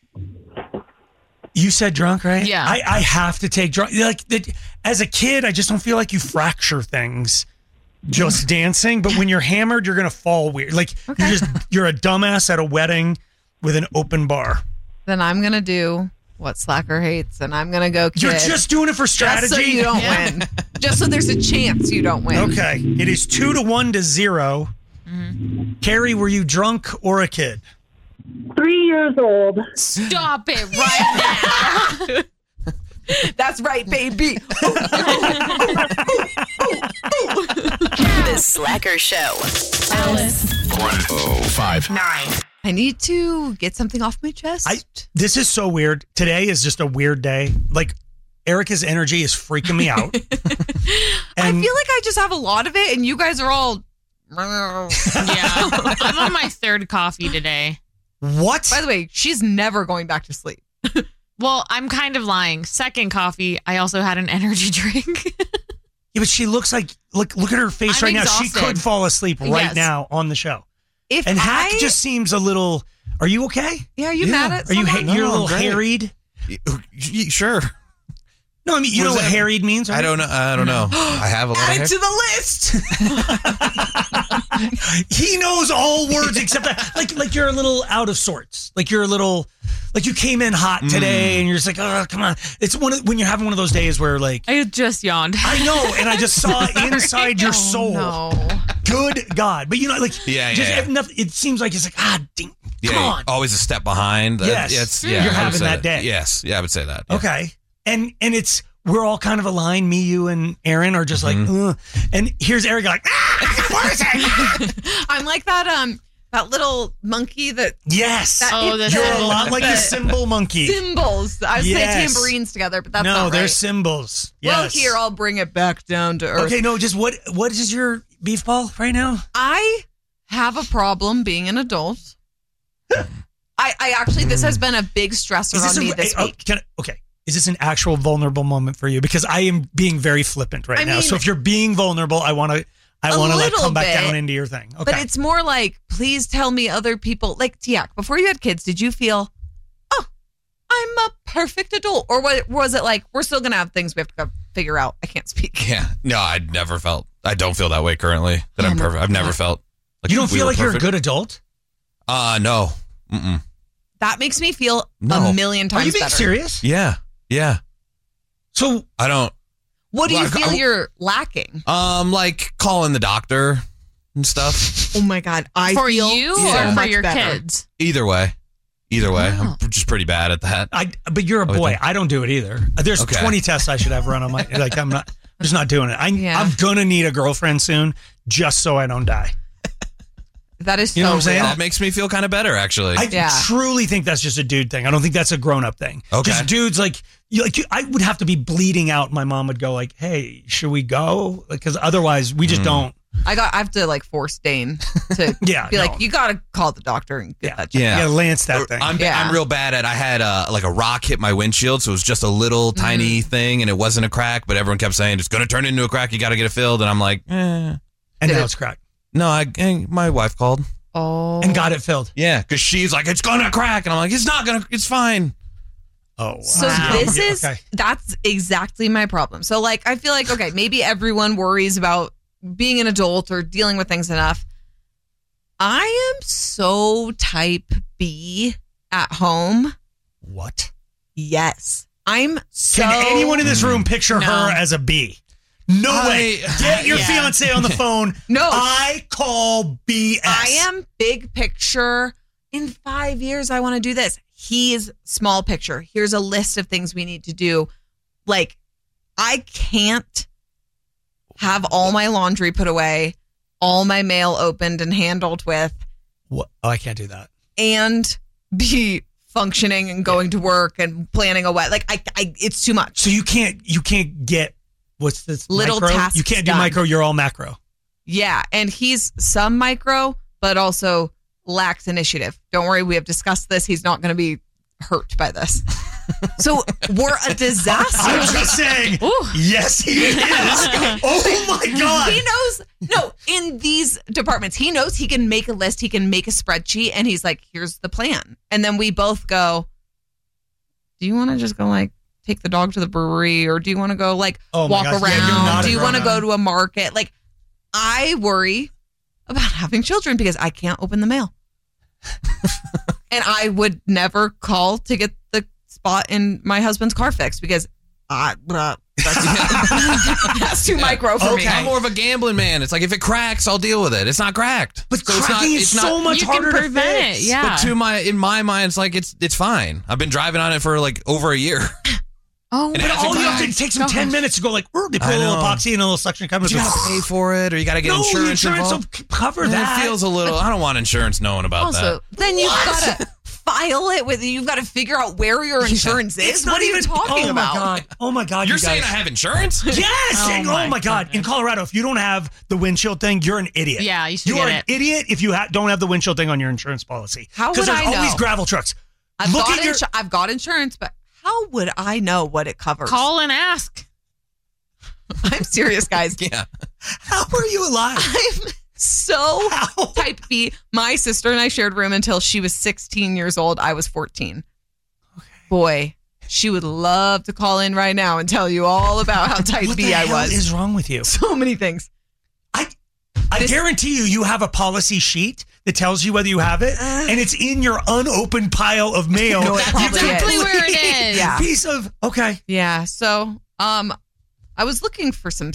You said drunk, right? Yeah. I have to take drunk. As a kid, I just don't feel like you fracture things just dancing. But when you're hammered, you're gonna fall weird. You're a dumbass at a wedding with an open bar. Then I'm gonna do what Slacker hates, and I'm gonna go kid. You're just doing it for strategy. Just so you don't win. Just so there's a chance you don't win. Okay, it is 2-1 to 0. Mm-hmm. Carrie, were you drunk or a kid? 3 years old. Stop it right now. That's right, baby. The Slacker Show. Alice. 105. 9. I need to get something off my chest. This is so weird. Today is just a weird day. Like, Erica's energy is freaking me out. I feel like I just have a lot of it, and you guys are all. Yeah, I'm on my third coffee today. What? By the way, she's never going back to sleep. Well, I'm kind of lying. Second coffee, I also had an energy drink. Yeah, but she looks like look at her face I'm right exhausted. now. She could fall asleep right Yes. now on the show. If And Hack just seems a little. Are you okay? Yeah, are you mad at Are you? someone? You're a little great. harried. Sure. No, I mean you know what harried means. Right? I don't know. I don't know. I have a lot of Add hair. it to the list. He knows all words except that. Like you're a little out of sorts. Like you're a little. Like you came in hot today, and you're just like, oh, come on. It's when you're having one of those days where like I just yawned. I know, and I just saw inside your soul. No. Good God, but you know, like Yeah. It seems like it's like ding, Yeah, come on. always a step behind. Yes. You're I would having say that day. Yes, yeah, I would say that. Yeah. Okay. And it's we're all kind of aligned. Me, you, and Aaron are just like, ugh. And here's Eric like, what is it? I'm like that little monkey that. Yes. the You're a cymbal. lot like the cymbal monkey. Cymbals. I would say Yes. tambourines together, but that's No, not right. they're cymbals. Well, Yes. here, I'll bring it back down to earth. Okay, no, just what is your beef ball right now? I have a problem being an adult. I actually, this has been a big stressor on me this week. Okay. Is this an actual vulnerable moment for you? Because I am being very flippant right now. mean, So if you're being vulnerable, I want to like come back bit, down into your thing. Okay. But it's more like, please tell me other people, like Tiak, before you had kids, did you feel, oh, I'm a perfect adult? Or was it like, we're still going to have things we have to go figure out? I can't speak. Yeah. No, I don't feel that way currently. That I'm perfect. I've never felt like you don't we feel were like you're a perfect. good adult? No. Mm-mm. That makes me feel No. a million times Are you being better. serious? Yeah. Yeah. So I don't. What do you Well, feel you're lacking? Like calling the doctor and stuff. Oh my God. I For feel you so or for much your better. kids? Either way, I'm just pretty bad at that. but you're a boy. I don't do it either. There's Okay. 20 tests I should have run on my I'm just not doing it. I'm gonna need a girlfriend soon just so I don't die. That is You know so what I'm saying? real. That makes me feel kind of better, actually. I truly think that's just a dude thing. I don't think that's a grown up thing. Okay. Just dudes I would have to be bleeding out. My mom would go like, "Hey, should we go?" Because otherwise, we just don't. I have to like force Dane to be like, you got to call the doctor and get that checked. Yeah. lance that thing. I'm real bad at. I had like a rock hit my windshield, so it was just a little tiny thing, and it wasn't a crack. But everyone kept saying it's going to turn into a crack. You got to get it filled, and I'm like, And now it's cracked. No, my wife called. Oh, and got it filled. Yeah, because she's like, it's gonna crack, and I'm like, it's not gonna. It's fine. Oh, wow. So that's exactly my problem. So like, I feel like, okay, maybe everyone worries about being an adult or dealing with things enough. I am so type B at home. What? Yes. I'm so. Can anyone in this room picture her as a B? No way. Get your fiance on the phone. No. I call BS. I am big picture. In 5 years, I want to do this. He's small picture. Here's a list of things we need to do. Like, I can't have all my laundry put away, all my mail opened and handled with. What? Oh, I can't do that. And be functioning and going to work and planning a wedding. Like, I it's too much. So you can't get what's this Little micro? tasks You can't do done. micro. You're all macro. Yeah, and he's some micro, but also lacks initiative. Don't worry, we have discussed this. He's not going to be hurt by this. So we're a disaster. I'm just saying, yes, he is. Oh my God. He knows, in these departments, he knows he can make a list, he can make a spreadsheet, and he's like, here's the plan. And then we both go, do you want to just go like take the dog to the brewery, or do you want to go like walk around? Yeah, do you want to go to a market? Like, I worry about having children because I can't open the mail. And I would never call to get the spot in my husband's car fixed because that's too micro for me. I'm more of a gambling man. It's like, if it cracks, I'll deal with it. It's not cracked. But so cracking is so much harder to fix. It, yeah. But in my mind, it's like, it's fine. I've been driving on it for like over a year. Oh, but all you have to take some 10 minutes to go like, they put a little epoxy and a little suction cover. You got to pay for it, or you got to get insurance involved. Will cover that. It feels a little, I don't want insurance knowing about that. Then you've got to file it with, you've got to figure out where your insurance is. What are you talking about? Oh my God. You're saying I have insurance? Yes. Oh my God. In Colorado, if you don't have the windshield thing, you're an idiot. Yeah, you should You are an idiot if you don't have the windshield thing on your insurance policy. How would I know? Because there's always gravel trucks. I've got insurance, but how would I know what it covers? Call and ask. I'm serious, guys. Yeah. How are you alive? I'm so type B. My sister and I shared room until she was 16 years old. I was 14. Okay. Boy, she would love to call in right now and tell you all about how type B I was. What is wrong with you? So many things. I guarantee you have a policy sheet that tells you whether you have it, and it's in your unopened pile of mail. No, That's exactly where it is. Yeah. Piece of Yeah. So, I was looking for some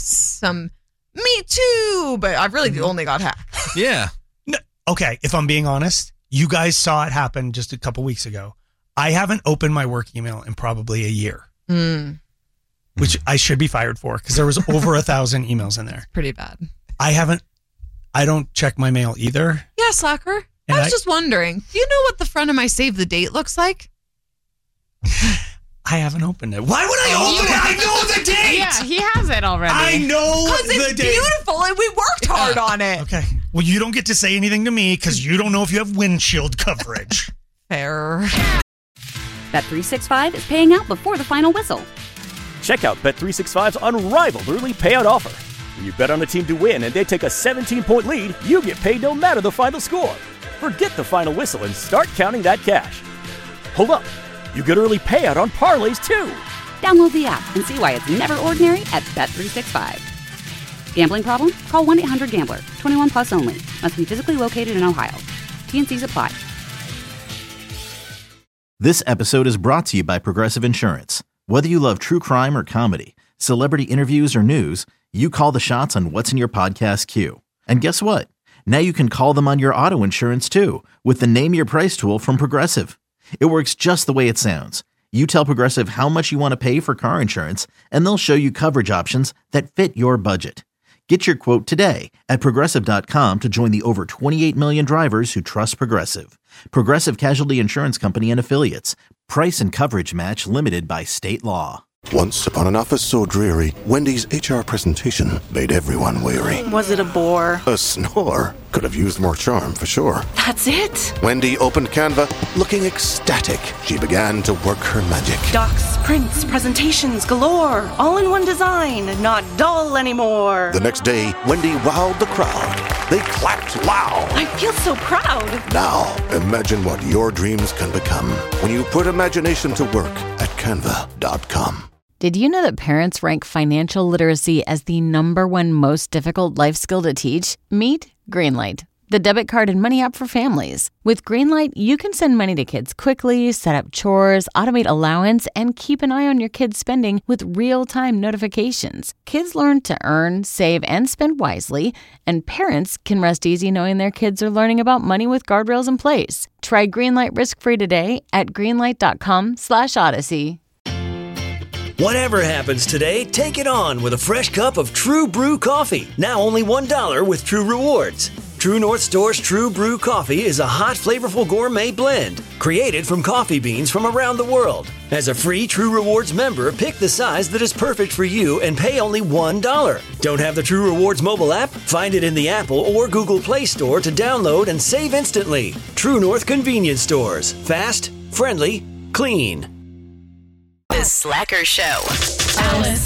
Me Too, but I've really only got hacked. Yeah. No, okay. If I'm being honest, you guys saw it happen just a couple weeks ago. I haven't opened my work email in probably a year, which I should be fired for because there was over 1,000 emails in there. Pretty bad. I don't check my mail either. Yeah, Slacker. I was just wondering, do you know what the front of my save the date looks like? I haven't opened it. Why would I open it? I know the date. Yeah, he has it already. I know because it's beautiful and we worked hard on it. Okay. Well, you don't get to say anything to me because you don't know if you have windshield coverage. Fair. Bet365 is paying out before the final whistle. Check out Bet365's unrivaled early payout offer. When you bet on a team to win and they take a 17-point lead, you get paid no matter the final score. Forget the final whistle and start counting that cash. Hold up. You get early payout on parlays, too. Download the app and see why it's never ordinary at Bet365. Gambling problem? Call 1-800-GAMBLER. 21 plus only. Must be physically located in Ohio. T&Cs apply. This episode is brought to you by Progressive Insurance. Whether you love true crime or comedy, celebrity interviews or news, you call the shots on what's in your podcast queue. And guess what? Now you can call them on your auto insurance, too, with the Name Your Price tool from Progressive. It works just the way it sounds. You tell Progressive how much you want to pay for car insurance, and they'll show you coverage options that fit your budget. Get your quote today at Progressive.com to join the over 28 million drivers who trust Progressive. Progressive Casualty Insurance Company and Affiliates. Price and coverage match limited by state law. Once upon an office so dreary, Wendy's HR presentation made everyone weary. Was it a bore? A snore. Could have used more charm, for sure. That's it? Wendy opened Canva, looking ecstatic. She began to work her magic. Docs, prints, presentations galore. All in one design, not dull anymore. The next day, Wendy wowed the crowd. They clapped loud. I feel so proud. Now, imagine what your dreams can become when you put imagination to work at Canva.com. Did you know that parents rank financial literacy as the #1 most difficult life skill to teach? Meet Greenlight, the debit card and money app for families. With Greenlight, you can send money to kids quickly, set up chores, automate allowance, and keep an eye on your kids' spending with real-time notifications. Kids learn to earn, save, and spend wisely, and parents can rest easy knowing their kids are learning about money with guardrails in place. Try Greenlight risk-free today at greenlight.com/Odyssey. Whatever happens today, take it on with a fresh cup of True Brew coffee. Now only $1 with True Rewards. True North Store's True Brew Coffee is a hot, flavorful gourmet blend created from coffee beans from around the world. As a free True Rewards member, pick the size that is perfect for you and pay only $1. Don't have the True Rewards mobile app? Find it in the Apple or Google Play Store to download and save instantly. True North Convenience Stores. Fast, friendly, clean. The Slacker Show. Alice.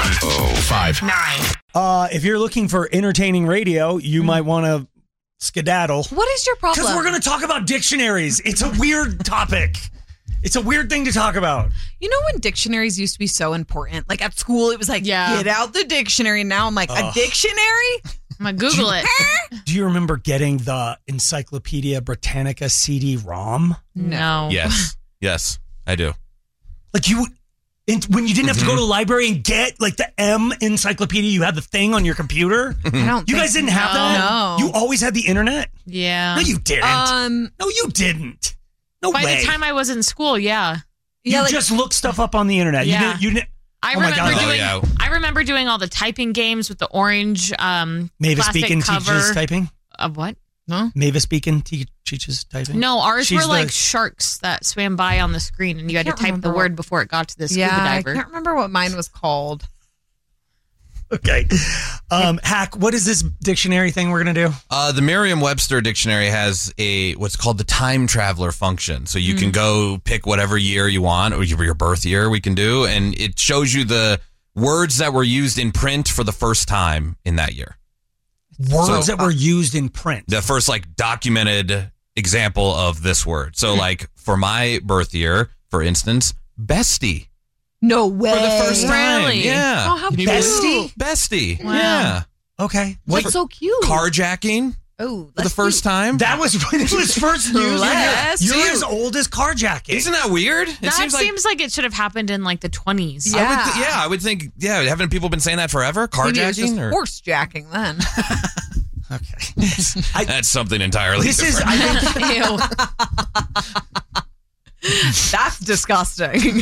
1059. If you're looking for entertaining radio, you might want to skedaddle. What is your problem? Because we're going to talk about dictionaries. It's a weird topic. It's a weird thing to talk about. You know when dictionaries used to be so important? Like at school, it was like, get out the dictionary. Now I'm like, a dictionary? I'm going to Google it. Do you remember getting the Encyclopedia Britannica CD-ROM? No. Yes, I do. Like when you didn't have to go to the library and get like the M encyclopedia, you had the thing on your computer. You guys didn't have that? No. You always had the internet? Yeah. No, you didn't. No, you didn't. No By way. the time I was in school, yeah. You just looked stuff up on the internet. Yeah. You didn't. I Oh my God. I remember doing all the typing games with the orange Mavis plastic Beacon cover. teaches typing? Of what? No. Mavis Beacon teaches typing? No, ours She's were like the- sharks that swam by on the screen, and you had to can't type remember the word before it got to the scuba diver. I can't remember what mine was called. Okay. Hack, what is this dictionary thing we're going to do? The Merriam-Webster dictionary has what's called the time traveler function. So you can go pick whatever year you want, or your birth year we can do, and it shows you the words that were used in print for the first time in that year. Words that were used in print. The first documented example of this word. So for my birth year, for instance, bestie. No way. For the first time. Really? Yeah. Oh, how cute. Bestie. Wow. Yeah. Okay. That's so cute. Carjacking. Oh, For the first time. That was when it was first used. Yes. You're as old as carjacking. Isn't that weird? That seems like it should have happened in like the 20s. I would think, haven't people been saying that forever? Maybe it was just Carjacking? Or? horse jacking then. Okay. That's something entirely This is, different. I think, That's disgusting.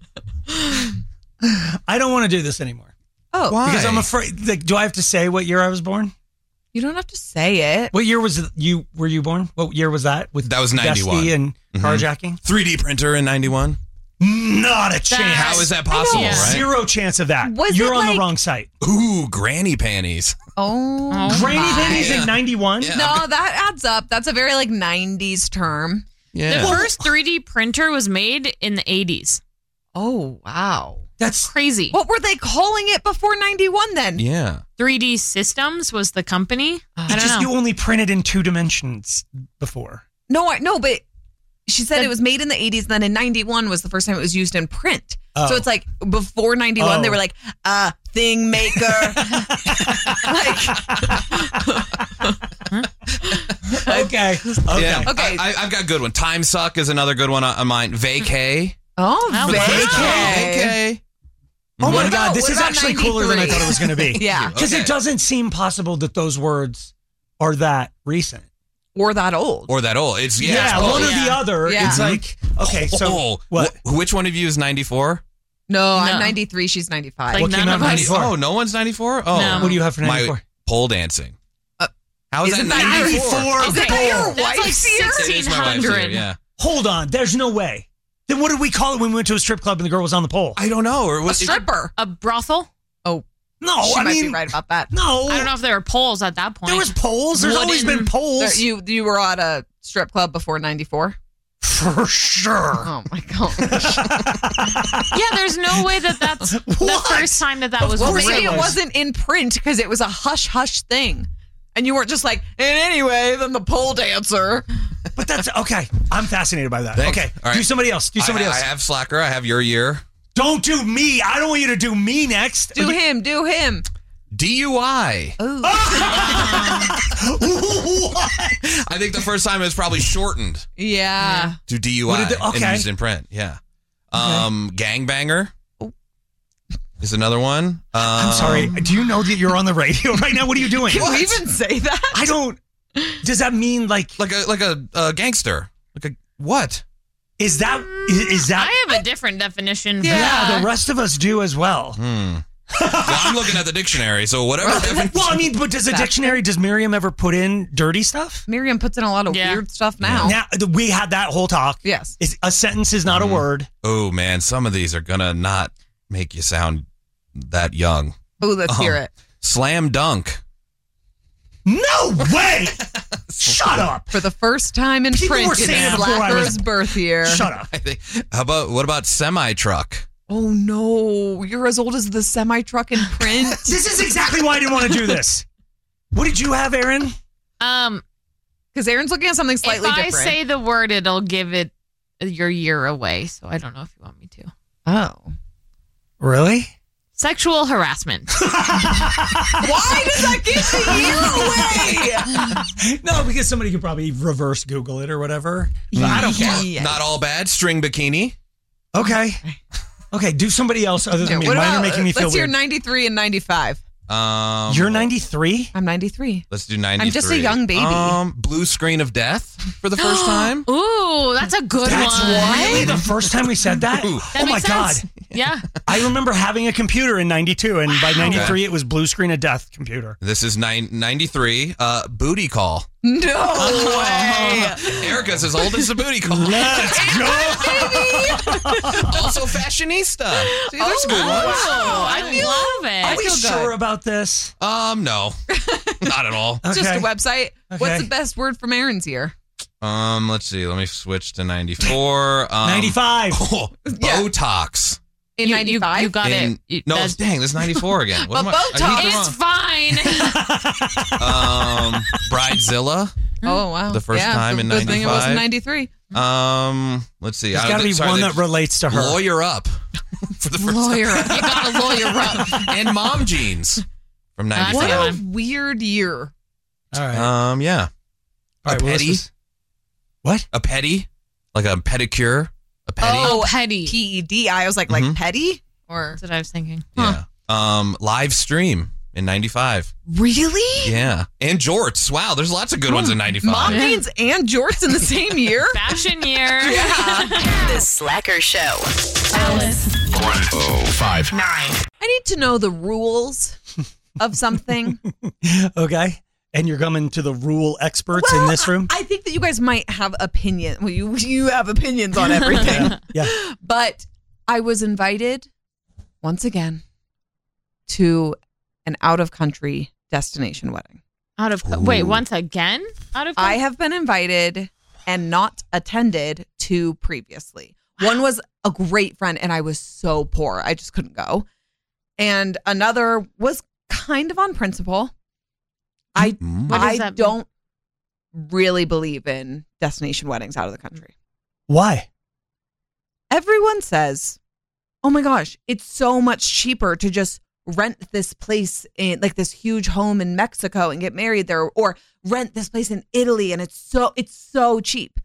I don't want to do this anymore. Oh. Why? Because I'm afraid, do I have to say what year I was born? You don't have to say it. What year was you? Were you born? What year was that? That was 91. Bestie and carjacking? 3D printer in 91. Not a chance. How is that possible, right? Zero chance of that. Was You're it on like- the wrong site. Ooh, granny panties. Oh, Granny my. panties in 91? Yeah. No, that adds up. That's a very 90s term. Yeah. The first 3D printer was made in the 80s. Oh, wow. That's crazy. What were they calling it before 91 then? Yeah. 3D Systems was the company. I don't know. You only printed in 2 dimensions before. No, but she said it was made in the 80s, then in 91 was the first time it was used in print. Oh. So it's like before 91, they were like, thing maker. Okay. Yeah. Okay. I've got a good one. Time suck is another good one on mine. Vacay. Oh, Vacay. Oh my What God, about- this what is about actually cooler than I 93? thought it was going to be. Yeah. Because it doesn't seem possible that those words are that recent. Or that old. Or that old. It's Yeah, it's one both. or the other. Yeah. It's like, okay, so what? Which one of you is 94? No, I'm 93. She's 95. Like What came none out of in us. 94? Oh, no one's 94? Oh. No. What do you have for 94? My pole dancing. How is Isn't that that 94? Is that your That's wife's like ear? It is my wife's ear, 1600. yeah. Hold on, there's no way. Then what did we call it when we went to a strip club and the girl was on the pole? I don't know. Or A was it- stripper. A brothel? Oh, No, she I might mean, be right about that. no. I don't know if there were poles at that point. There was poles. There's always been poles. You were at a strip club before 94? For sure. Oh, my gosh. Yeah, there's no way that's the What? first time that was Well, course real. maybe it it was. wasn't in print because it was a hush-hush thing. And you weren't just like, and anyway, then the pole dancer. But that's okay. I'm fascinated by that. Thanks. Okay, All right. do somebody else. Do somebody else. I have Slacker. I have your year. Don't do me. I don't want you to do me next. Do him. DUI. Oh. What? I think the first time it was probably shortened Yeah. to DUI What did and used in print. Yeah. Gangbanger is another one. I'm sorry. Do you know that you're on the radio right now? What are you doing? Can we even say that? I don't. Does that mean like a gangster? Like a what? Is that is that? I have a different definition. Yeah, the rest of us do as well. Well, I'm looking at the dictionary, so whatever. Well, I mean, but does Miriam ever put in dirty stuff? Miriam puts in a lot of weird stuff now. Now, we had that whole talk. Yes. A sentence is not a word. Oh, man, some of these are going to not make you sound that young. Oh, let's hear it. Slam dunk. No way! Shut up. For the first time in People print were in saying it before I Slacker's was- birth year. Shut up. What about semi-truck? Oh, no. You're as old as the semi-truck in print. This is exactly why I didn't want to do this. What did you have, Aaron? Because Aaron's looking at something slightly if different. I say the word, it'll give it your year away. So I don't know if you want me to. Oh. Really? Sexual harassment. Why does that give the year away? No, because somebody could probably reverse Google it or whatever. But I don't care. Not all bad. String bikini. Okay. Okay, do somebody else other than me. What Mine are about- making me feel let's hear weird. 93 and 95. You're 93? I'm 93. Let's do 93. I'm just a young baby. Blue screen of death for the first time. Ooh, that's a good That's one. really the first time we said that? Ooh. That Oh my makes God. sense. Yeah. I remember having a computer in 92, and by 93, it was blue screen of death computer. This is 93. Booty call. No way. Erica's as old as the booty call. Let's go. Also fashionista. See, there's a good one. Wow, I love it. Are we feel sure good. about this? No, not at all. It's just Okay. a website. Okay. What's the best word from Aaron's year? Let's see. Let me switch to 94. 95. Botox. In 95? You got In- it. No, dang, that's 94 again. What But am I used It's the fine. wrong- Bridezilla. Oh, wow. The first time in good thing it wasn't 95. 93. Let's see. There's got to be one that relates to her. Lawyer up for the first Lawyer time. up. You got a lawyer up. And mom jeans from That's 95. What a a good one. weird year. All right. Yeah. All right, A well, petty. this is- What? A petty, like a pedicure. A petty. Oh, petty. PED. I was like petty? Or That's what I was thinking. Yeah. Live stream in 95. really? Yeah. And jorts. Wow, there's lots of good ones in 95. Mom jeans and jorts in the same year? Fashion year. The Slacker Show. Alice. 105. 9. I need to know the rules of something. Okay. And you're coming to the rule experts in this room? I think that you guys might have opinion. Well, you have opinions on everything. Yeah. But I was invited once again to an out-of-country destination wedding. Wait, once again? I have been invited and not attended to previously. One was a great friend, and I was so poor. I just couldn't go. And another was kind of on principle. What does I that mean? don't really believe in destination weddings out of the country. Why? Everyone says, oh my gosh, it's so much cheaper to just rent this place in like this huge home in Mexico and get married there, or rent this place in Italy, and it's so cheap.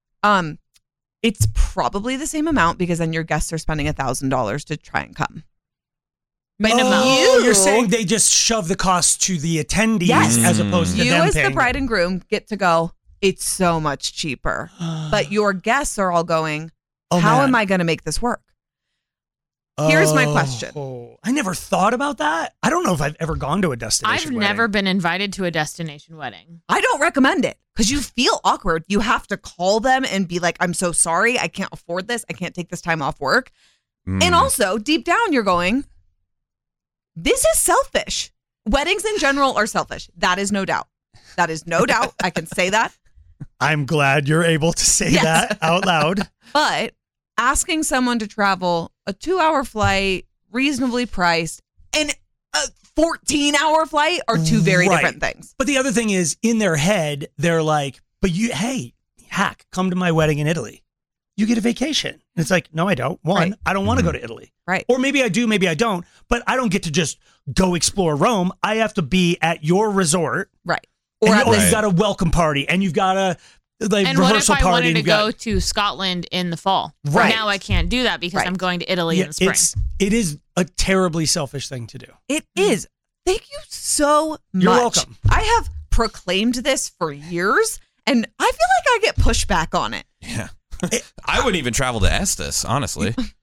It's probably the same amount because then your guests are spending $1,000 to try and come. Minimum. You're saying they just shove the cost to the attendees Yes. as opposed to You them as paying. the bride and groom get to go, it's so much cheaper. But your guests are all going, how man. am I going to make this work? Here's my question. I never thought about that. I don't know if I've ever gone to a destination I've wedding. never been invited to a destination wedding. I don't recommend it because you feel awkward. You have to call them and be like, I'm so sorry. I can't afford this. I can't take this time off work. And also, deep down, you're going, this is selfish. Weddings in general are selfish. That is no doubt. That is no doubt. I can say that. I'm glad you're able to say Yes. that out loud. But asking someone to travel a 2-hour flight, reasonably priced, and a 14-hour flight are two very Right. different things. But the other thing is, in their head, they're like, but hey, hack, come to my wedding in Italy. You get a vacation. And it's like, no, I don't. One, Right. I don't want to go to Italy. Right. Or maybe I do, maybe I don't. But I don't get to just go explore Rome. I have to be at your resort. Right. Or Or and at you've this, got a welcome party, and you've got a like And what if rehearsal I party. wanted and to you've got- go to Scotland in the fall? Right. Now I can't do that because Right. I'm going to Italy Yeah, in the spring. it is a terribly selfish thing to do. it is. Thank you so much. You're welcome. I have proclaimed this for years, and I feel like I get pushback on it. Yeah. I wouldn't even travel to Estes, honestly.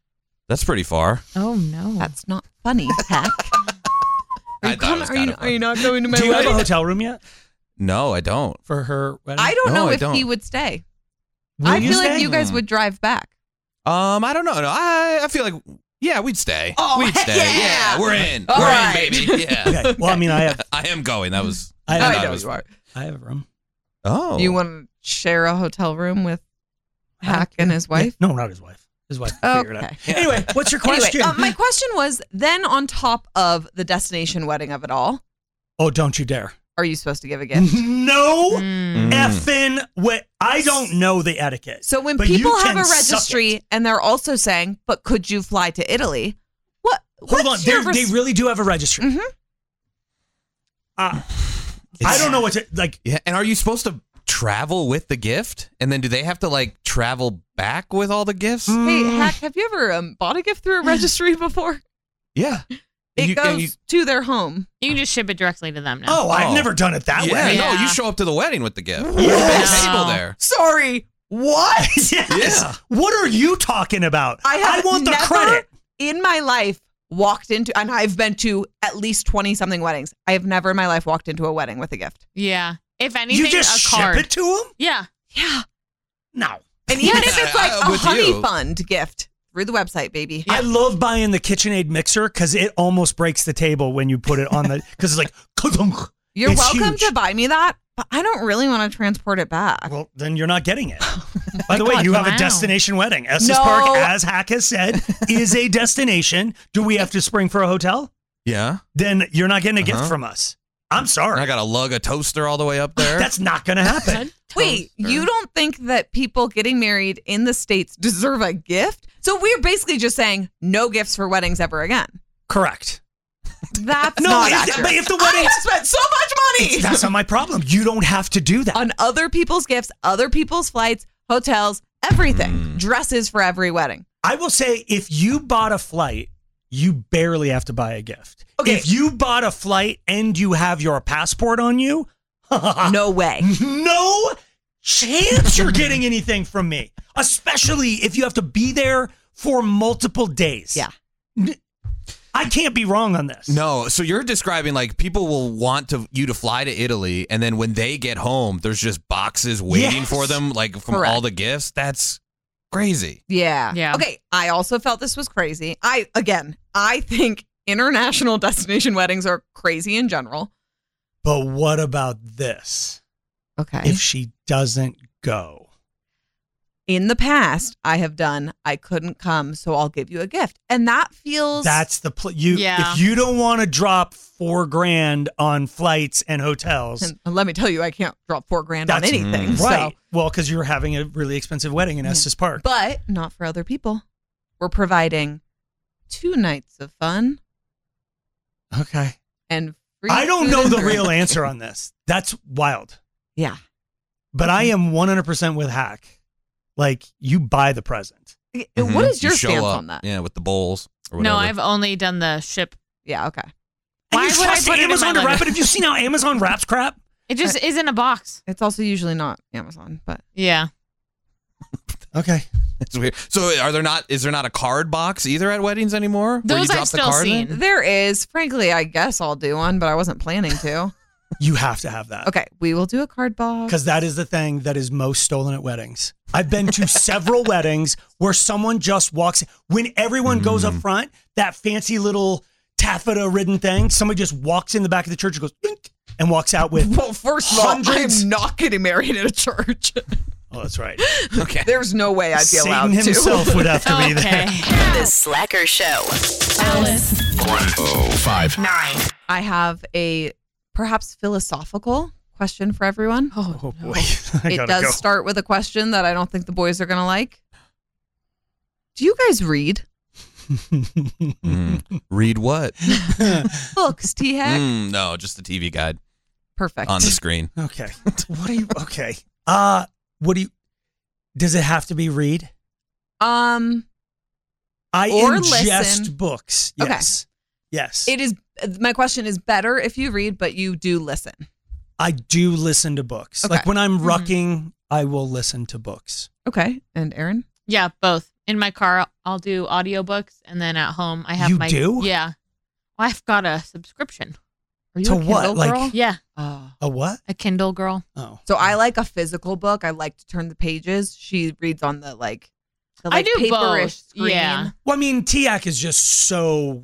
That's pretty far. Oh, no. That's not funny, Heck. I thought it was kind of Are you not going to my Do you have wedding? a hotel room yet No, I don't. for her wedding? I don't No, know I if don't. he would stay. Will I you feel like stay? you guys would drive back. I don't know. No, I feel like, yeah, we'd stay. Oh, we'd stay. yeah. We're in. All We're right. in, baby. Yeah. Okay. Well, I mean, I have. I am going. That was. I thought know it was- you are. I have a room. Oh. You want to share a hotel room with Hack and his wife? Yeah. No, not his wife. His wife can figure it out. Okay. Anyway, what's your question? Anyway, my question was then on top of the destination wedding of it all, Oh, don't you dare. are you supposed to give a gift? No effing way. I don't know the etiquette. So when but people you have can a suck registry it. and they're also saying, but could you fly to Italy? Hold on. They really do have a registry. Mm-hmm. I don't know what to, like. Yeah. And are you supposed to travel with the gift? And then do they have to like travel back with all the gifts? Hey, Hack, have you ever bought a gift through a registry before? Yeah. It You- goes and you- to their home. You can just ship it directly to them now. Oh, I've never done it that Yeah, way. no, Yeah. you show up to the wedding with the gift. Yes. Table there. Sorry, what? Yes. Yeah. What are you talking about? I have want the never credit. in my life walked into, and I've been to at least 20 something weddings. I have never in my life walked into a wedding with a gift. Yeah. If anything, You just a card. ship it to them? Yeah. Yeah. No. And even if it's like a with honey you. fund gift through the website, baby. I love buying the KitchenAid mixer because it almost breaks the table when you put it on the, because it's like, ka-dunk. You're It's welcome huge. to buy me that, but I don't really want to transport it back. Well, then you're not getting it. By the way, God, you have wow. a destination wedding. Estes No. Park, as Hack has said, is a destination. Do we have to spring for a hotel? Yeah. Then you're not getting a gift Uh-huh. from us. I'm And sorry. I got to lug a toaster all the way up there. That's not going to happen. Wait, you don't think that people getting married in the States deserve a gift? So we're basically just saying no gifts for weddings ever again. Correct. That's No, not if- accurate. but if the wedding- I have spent so much money That's not my problem. You don't have to do that. on other people's gifts, other people's flights, hotels, everything. Dresses for every wedding. I will say, if you bought a flight, you barely have to buy a gift. Okay. If you bought a flight and you have your passport on you, No way. no chance you're getting anything from me, especially if you have to be there for multiple days. Yeah. I can't be wrong on this. No, so you're describing like people will want you to fly to Italy, and then when they get home, there's just boxes waiting Yes. for them, like from Correct. all the gifts. That's crazy. Yeah. Yeah. Okay. I also felt this was crazy. I think international destination weddings are crazy in general. But what about this? Okay. If she doesn't go? In the past, I have done, I couldn't come, so I'll give you a gift. And that feels. That's the Yeah. If you don't want to drop $4,000 on flights and hotels, And let me tell you, I can't drop $4,000 on that's anything. right. So, Well, because you're having a really expensive wedding in Estes Park. but not for other people. We're providing 2 nights of fun Okay. and free I don't food know and the drink. real answer on this. That's wild. Yeah. But I am 100% with Hack. Like, you buy the present. What is your You show stance up, on that? Yeah, with the bowls. Or No, whatever. I've only done the ship. Yeah. Okay. And Why you would I trust put it in Amazon my to wrap luggage? it? Have you seen how Amazon wraps crap? It just is in a box. It's also usually not Amazon, but Yeah. Okay. It's weird. So is there not a card box either at weddings anymore? where you Those I've drop the still card in? seen. there is. Frankly, I guess I'll do one, but I wasn't planning to. You have to have that. Okay. We will do a card box. Because that is the thing that is most stolen at weddings. I've been to several weddings where someone just walks in. When everyone goes up front, that fancy little taffeta-ridden thing, somebody just walks in the back of the church and goes, "Dink," and walks out with Well, first of all, hundreds. I'm not getting married in a church. Oh, that's right. Okay. There's no way I'd be allowed Satan to. himself would have to be there. The Slacker Show. Alice. 105. I have a perhaps philosophical question for everyone. Oh, boy. I It gotta does go. start with a question that I don't think the boys are going to like. Do you guys read Read what? books, T-Heck? No, just the TV guide Perfect. on the screen. Okay. What are you? Okay. What do you? Does it have to be read? I Or ingest listen. books. Okay. Yes. Yes. It is. My question is better if you read, but you do listen. I do listen to books. Okay. Like when I'm rucking, I will listen to books. Okay. And Aaron? Yeah, both. In my car, I'll do audiobooks, and then at home, I have You my. do? Yeah. Well, I've got a subscription. Are you To a what? Kindle Like- girl? Yeah. A what? A Kindle girl. Oh. So I like a physical book. I like to turn the pages. She reads on the like I do paperish both. screen. Yeah. Well, I mean, Tiak is just so.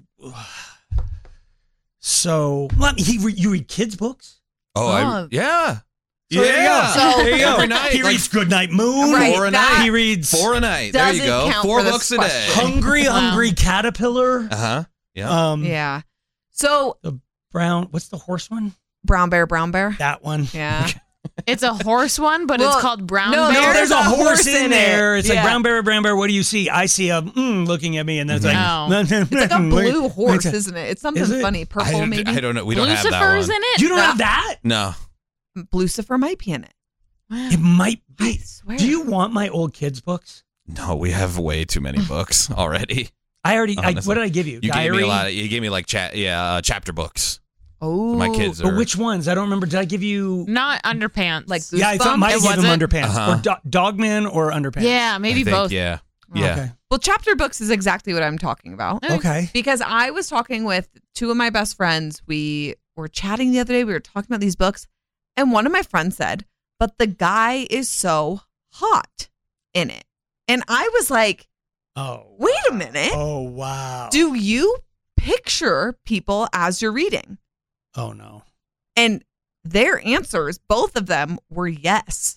Well, you read kids' books? Oh, yeah. So there you go. So- there you go. Every night, He like- reads Goodnight Moon. Right, 4 a that- night. He reads 4 a night. There you Doesn't go. count 4 for this books a day. question. Hungry Caterpillar. Uh-huh. Yeah. Yeah. So The brown. What's the horse one? brown bear. That one. Yeah. It's a horse one, but Well, it's called Brown no, Bear. No, there's a horse in in there. it. It's like Yeah. brown bear. What do you see? I see a looking at me, and then it's like No. It's like a blue horse, isn't it? It's something Is it? funny. Purple, maybe. I don't know. We don't have that Lucifer's one. in it. You don't have that? No. Lucifer might be in it. It might be. I swear. Do you want my old kids' books? No, we have way too many books already. I already. Honestly. What did I give you? You Diary. gave me a lot. You gave me like chapter books. Oh, My kids are. But which ones? I don't remember. Did I give you? Not Underpants. Like Yeah, I thought Goosebumps? might have It given them wasn't? Underpants Uh-huh. or Dogman or Underpants. Yeah, maybe I think, both. Yeah. Oh, Yeah. Okay. Well, chapter books is exactly what I'm talking about. Okay. Because I was talking with two of my best friends. We were chatting the other day. We were talking about these books. And one of my friends said, but the guy is so hot in it. And I was like, Oh. wait a minute. Oh wow. Do you picture people as you're reading? Oh no. And their answers, both of them, were yes.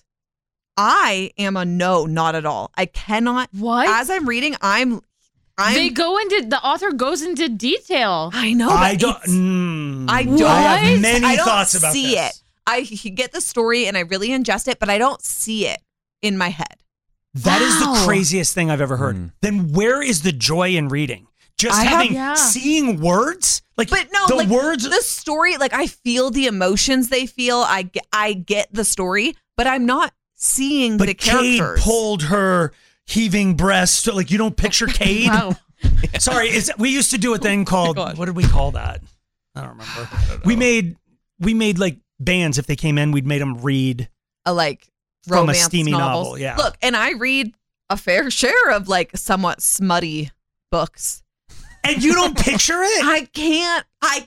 I am a no, not at all. I cannot. What? As I'm reading, I'm They go into the author goes into detail. I know. I but don't. it's- I What? don't. I have many I don't thoughts about see this. it. I get the story and I really ingest it, but I don't see it in my head. That is Wow. the craziest thing I've ever heard. Then where is the joy in reading? Just seeing words? Like, But no, the like words. the story, like I feel the emotions they feel. I get the story, but I'm not seeing but the Cade characters. pulled her heaving breast. Like, you don't picture Cade? Wow. Sorry, we used to do a thing called, what did we call that? I don't remember. We made like bands, if they came in, we'd made them read a like from a romance steamy novels. novel. Yeah. Look, and I read a fair share of like somewhat smutty books. And you don't picture it? I can't.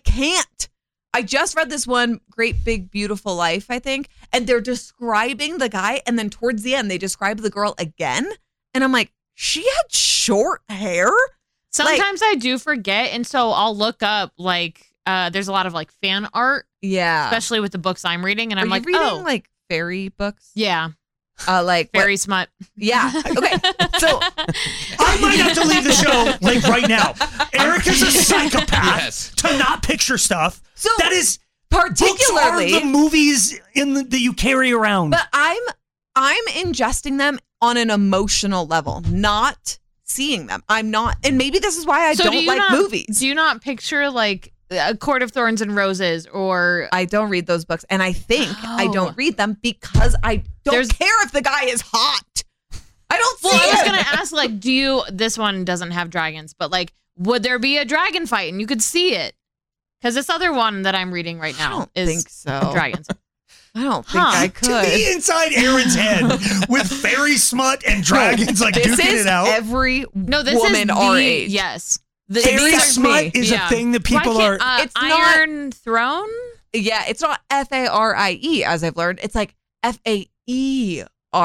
I just read this one, Great Big Beautiful Life, I think, and they're describing the guy, and then towards the end, they describe the girl again. And I'm like, she had short hair? Sometimes I do forget, and so I'll look up like there's a lot of like fan art. Yeah. Especially with the books I'm reading, and Are I'm you like, reading oh, like fairy books? yeah, Like fairy smut. Yeah. Okay. So I might have to leave the show like right now. Erica's a psychopath to not picture stuff. So that is particularly books are the movies that you carry around. But I'm ingesting them on an emotional level, not seeing them. I'm not, and maybe this is why I So don't do you like not, movies. Do you not picture like A Court of Thorns and Roses or? I don't read those books, and I think I Oh. don't read them because I don't care if the guy is hot. I don't Well, see I was it. gonna ask, like, do you? This one doesn't have dragons, but like, would there be a dragon fight and you could see it? Because this other one that I'm reading right now is think so. dragons. I don't think I could. To be inside Aaron's head with fairy smut and dragons like this duking is it out. Every No, this woman is our the, age. Yes, Fairy smut is a thing that people Why are. can't, It's not- Iron Throne. Yeah, it's not Farie as I've learned. It's like Faerie.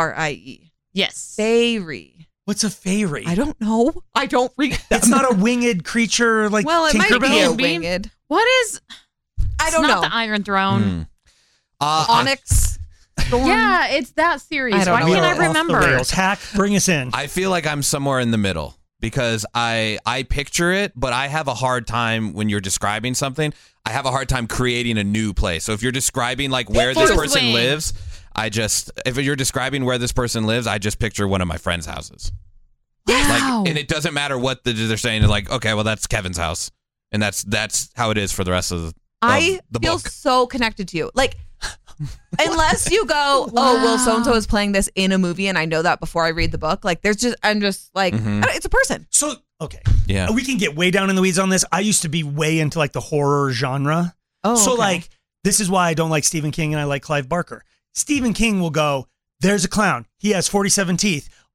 Yes, fairy. What's a fairy? I don't know. I don't read. It's not a winged creature like Well, it might be a Tinkerbell. winged. What is? I It's don't not know. the Iron Throne. Onyx. Storm? Yeah, it's that series. I don't Why know. can't We I are off the remember? rails. Hack, bring us in. I feel like I'm somewhere in the middle because I picture it, but I have a hard time when you're describing something. I have a hard time creating a new place. So if you're describing like where this Forest person Wing. lives, if you're describing where this person lives, I just picture one of my friends' houses. Wow. Like, and it doesn't matter what they're saying. They're like, okay, well, that's Kevin's house, and that's how it is for the rest of I the feel book. so connected to you. Like, unless you go, oh, well, so and so is playing this in a movie, and I know that before I read the book. Like, I'm just like, it's a person. So, okay. Yeah. We can get way down in the weeds on this. I used to be way into like the horror genre. Oh, so okay. like, this is why I don't like Stephen King and I like Clive Barker. Stephen King will go, there's a clown. He has 47 teeth.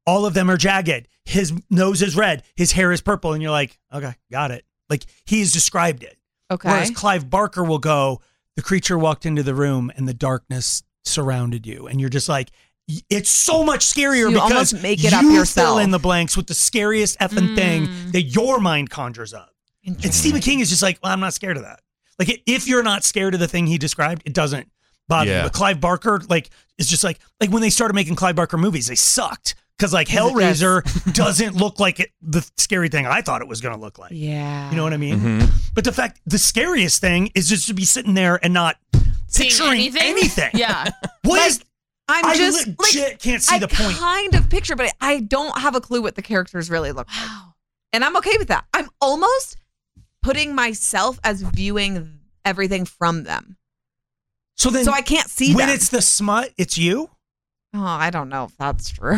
all of them are jagged. His nose is red. His hair is purple. And you're like, okay, got it. Like, he's described it. Okay. Whereas Clive Barker will go, the creature walked into the room and the darkness surrounded you. And you're just like, it's so much scarier So you because almost make it up you yourself. fill in the blanks with the scariest effing thing that your mind conjures up. And Stephen King is just like, well, I'm not scared of that. Like, if you're not scared of the thing he described, it doesn't bother you. But Clive Barker, like, is just like when they started making Clive Barker movies, they sucked. Because, like, Hellraiser doesn't look like the scary thing I thought it was going to look like. Yeah. You know what I mean? But the scariest thing is just to be sitting there and not picturing anything. Yeah. I legit can't see the point. Kind of picture, but I don't have a clue what the characters really look like. And I'm okay with that. I'm almost putting myself as viewing everything from them. So I can't see when them. it's the smut, it's you? Oh, I don't know if that's true.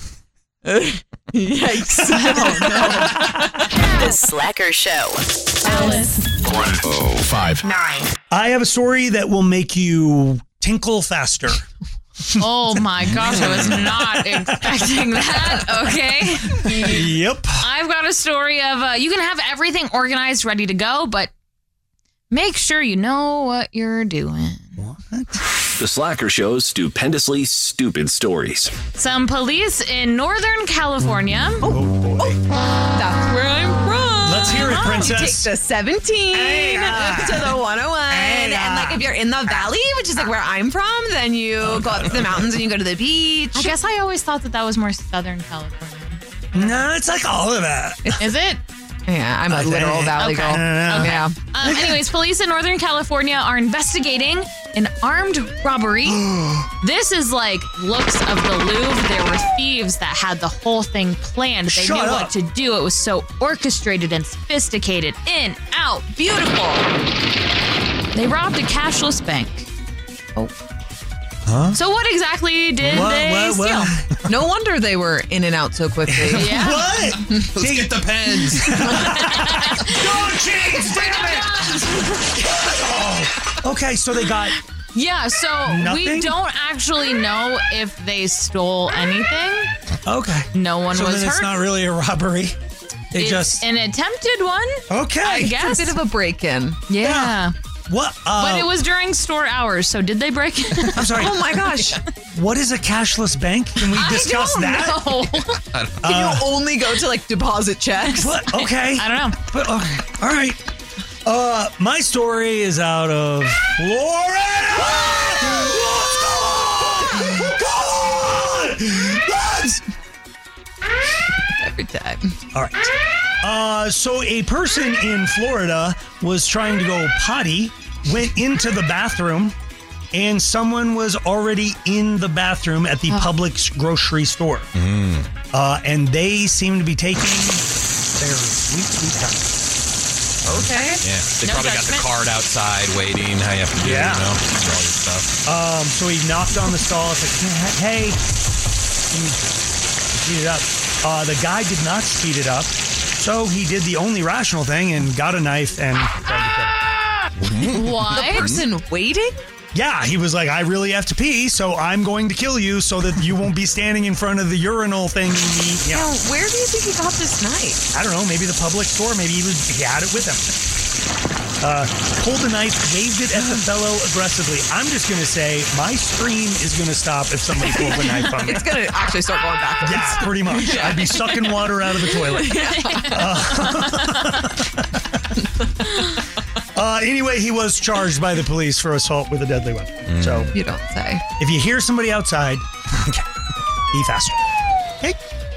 Yikes. I don't know. The Slacker Show. Alice. 105. 9. I have a story that will make you tinkle faster. Oh my gosh, I was not expecting that. Okay. Yep. I've got a story of you can have everything organized, ready to go, but make sure you know what you're doing. The Slacker Show's stupendously stupid stories. Some police in Northern California. That's where I'm from. Let's hear it, You princess. take the 17 to the 101. And like if you're in the valley, which is like where I'm from, then you go up to the mountains and you go to the beach. I guess I always thought that was more Southern California. No, it's like all of that. Is it? Yeah, I'm a literal valley girl. Okay. Yeah. Anyways, police in Northern California are investigating an armed robbery. This is like looks of the Louvre. There were thieves that had the whole thing planned. They knew what to do. It was so orchestrated and sophisticated. In, out, beautiful. They robbed a cashless bank. Oh. Huh? So what exactly did they steal? No wonder they were in and out so quickly. Yeah. What? Let's get the pens. Go, James! Damn it! Okay, so they got... Yeah, so Nothing? we don't actually know if they stole anything. Okay. No one so was then hurt. It's not really a robbery. They It's just... an attempted one. Okay. I guess. It's a bit of a break-in. Yeah. What? But it was during store hours, so did they break it? I'm sorry. Oh my gosh. What is a cashless bank? Can we discuss that? Can you only go to like deposit checks? What? Okay. I don't know. But, okay. All right. My story is out of Florida. Let's go! Every time. All right. So a person in Florida was trying to go potty, went into the bathroom, and someone was already in the bathroom at the Publix grocery store. And they seem to be taking their sweet time. Okay. Yeah, they probably got the card outside waiting. How you have to do, Yeah. you know, all your stuff. So he knocked on the stall. It's like, hey, can you speed it up? The guy did not speed it up. So he did the only rational thing and got a knife and tried to kill him. Why? The person waiting? Yeah, he was like, I really have to pee, so I'm going to kill you so that you won't be standing in front of the urinal thing. You know. Now, where do you think he got this knife? I don't know, maybe the public store, maybe he had it with him. Pulled the knife, waved it at the fellow aggressively. I'm just going to say my scream is going to stop if somebody pulls a knife on me. It's going to actually start going backwards. Yeah, pretty much. I'd be sucking water out of the toilet. Anyway, he was charged by the police for assault with a deadly weapon. So You don't say. if you hear somebody outside, be faster. Okay?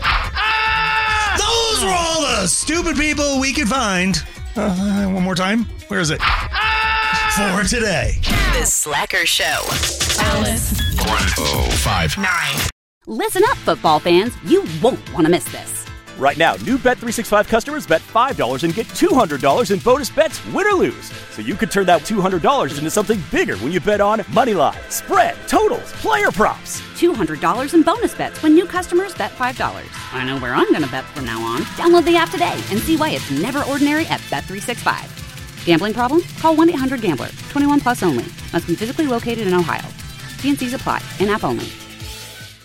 Those were all the stupid people we could find. One more time. Where is it? For today. The Slacker Show. Alice. 105. 9. Listen up, football fans. You won't want to miss this. Right now, new Bet365 customers bet $5 and get $200 in bonus bets, win or lose. So you could turn that $200 into something bigger when you bet on money line, spread, totals, player props. $200 in bonus bets when new customers bet $5. I know where I'm going to bet from now on. Download the app today and see why it's never ordinary at Bet365. Gambling problem? Call 1-800-GAMBLER. 21 plus only. Must be physically located in Ohio. T&Cs apply. In-app only.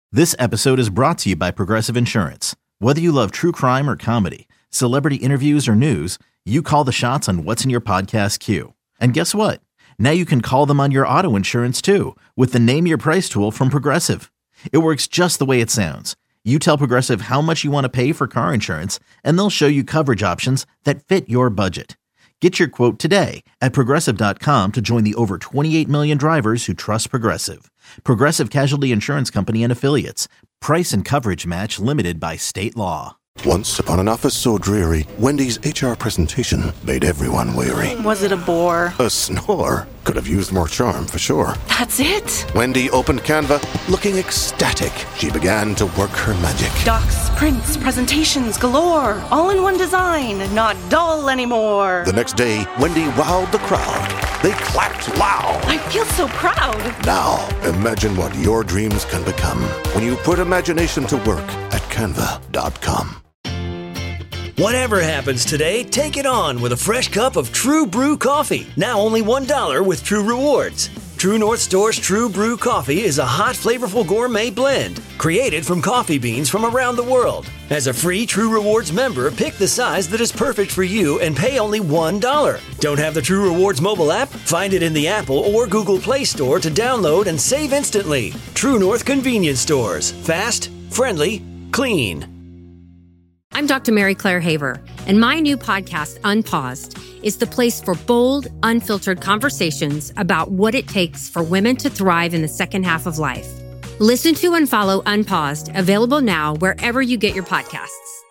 This episode is brought to you by Progressive Insurance. Whether you love true crime or comedy, celebrity interviews or news, you call the shots on what's in your podcast queue. And guess what? Now you can call them on your auto insurance too with the Name Your Price tool from Progressive. It works just the way it sounds. You tell Progressive how much you want to pay for car insurance, and they'll show you coverage options that fit your budget. Get your quote today at Progressive.com to join the over 28 million drivers who trust Progressive. Progressive Casualty Insurance Company and Affiliates. Price and coverage match limited by state law. Once upon an office so dreary, Wendy's HR presentation made everyone weary. Was it a bore? A snore. Could have used more charm, for sure. That's it? Wendy opened Canva, looking ecstatic. She began to work her magic. Docs, prints, presentations galore. All in one design, not dull anymore. The next day, Wendy wowed the crowd. They clapped loud. I feel so proud. Now, imagine what your dreams can become when you put imagination to work at Canva.com. Whatever happens today, take it on with a fresh cup of True Brew coffee. Now only $1 with True Rewards. True North Store's True Brew coffee is a hot, flavorful gourmet blend created from coffee beans from around the world. As a free True Rewards member, pick the size that is perfect for you and pay only $1. Don't have the True Rewards mobile app? Find it in the Apple or Google Play Store to download and save instantly. True North Convenience Stores. Fast, friendly, clean. I'm Dr. Mary Claire Haver, and my new podcast, Unpaused, is the place for bold, unfiltered conversations about what it takes for women to thrive in the second half of life. Listen to and follow Unpaused, available now wherever you get your podcasts.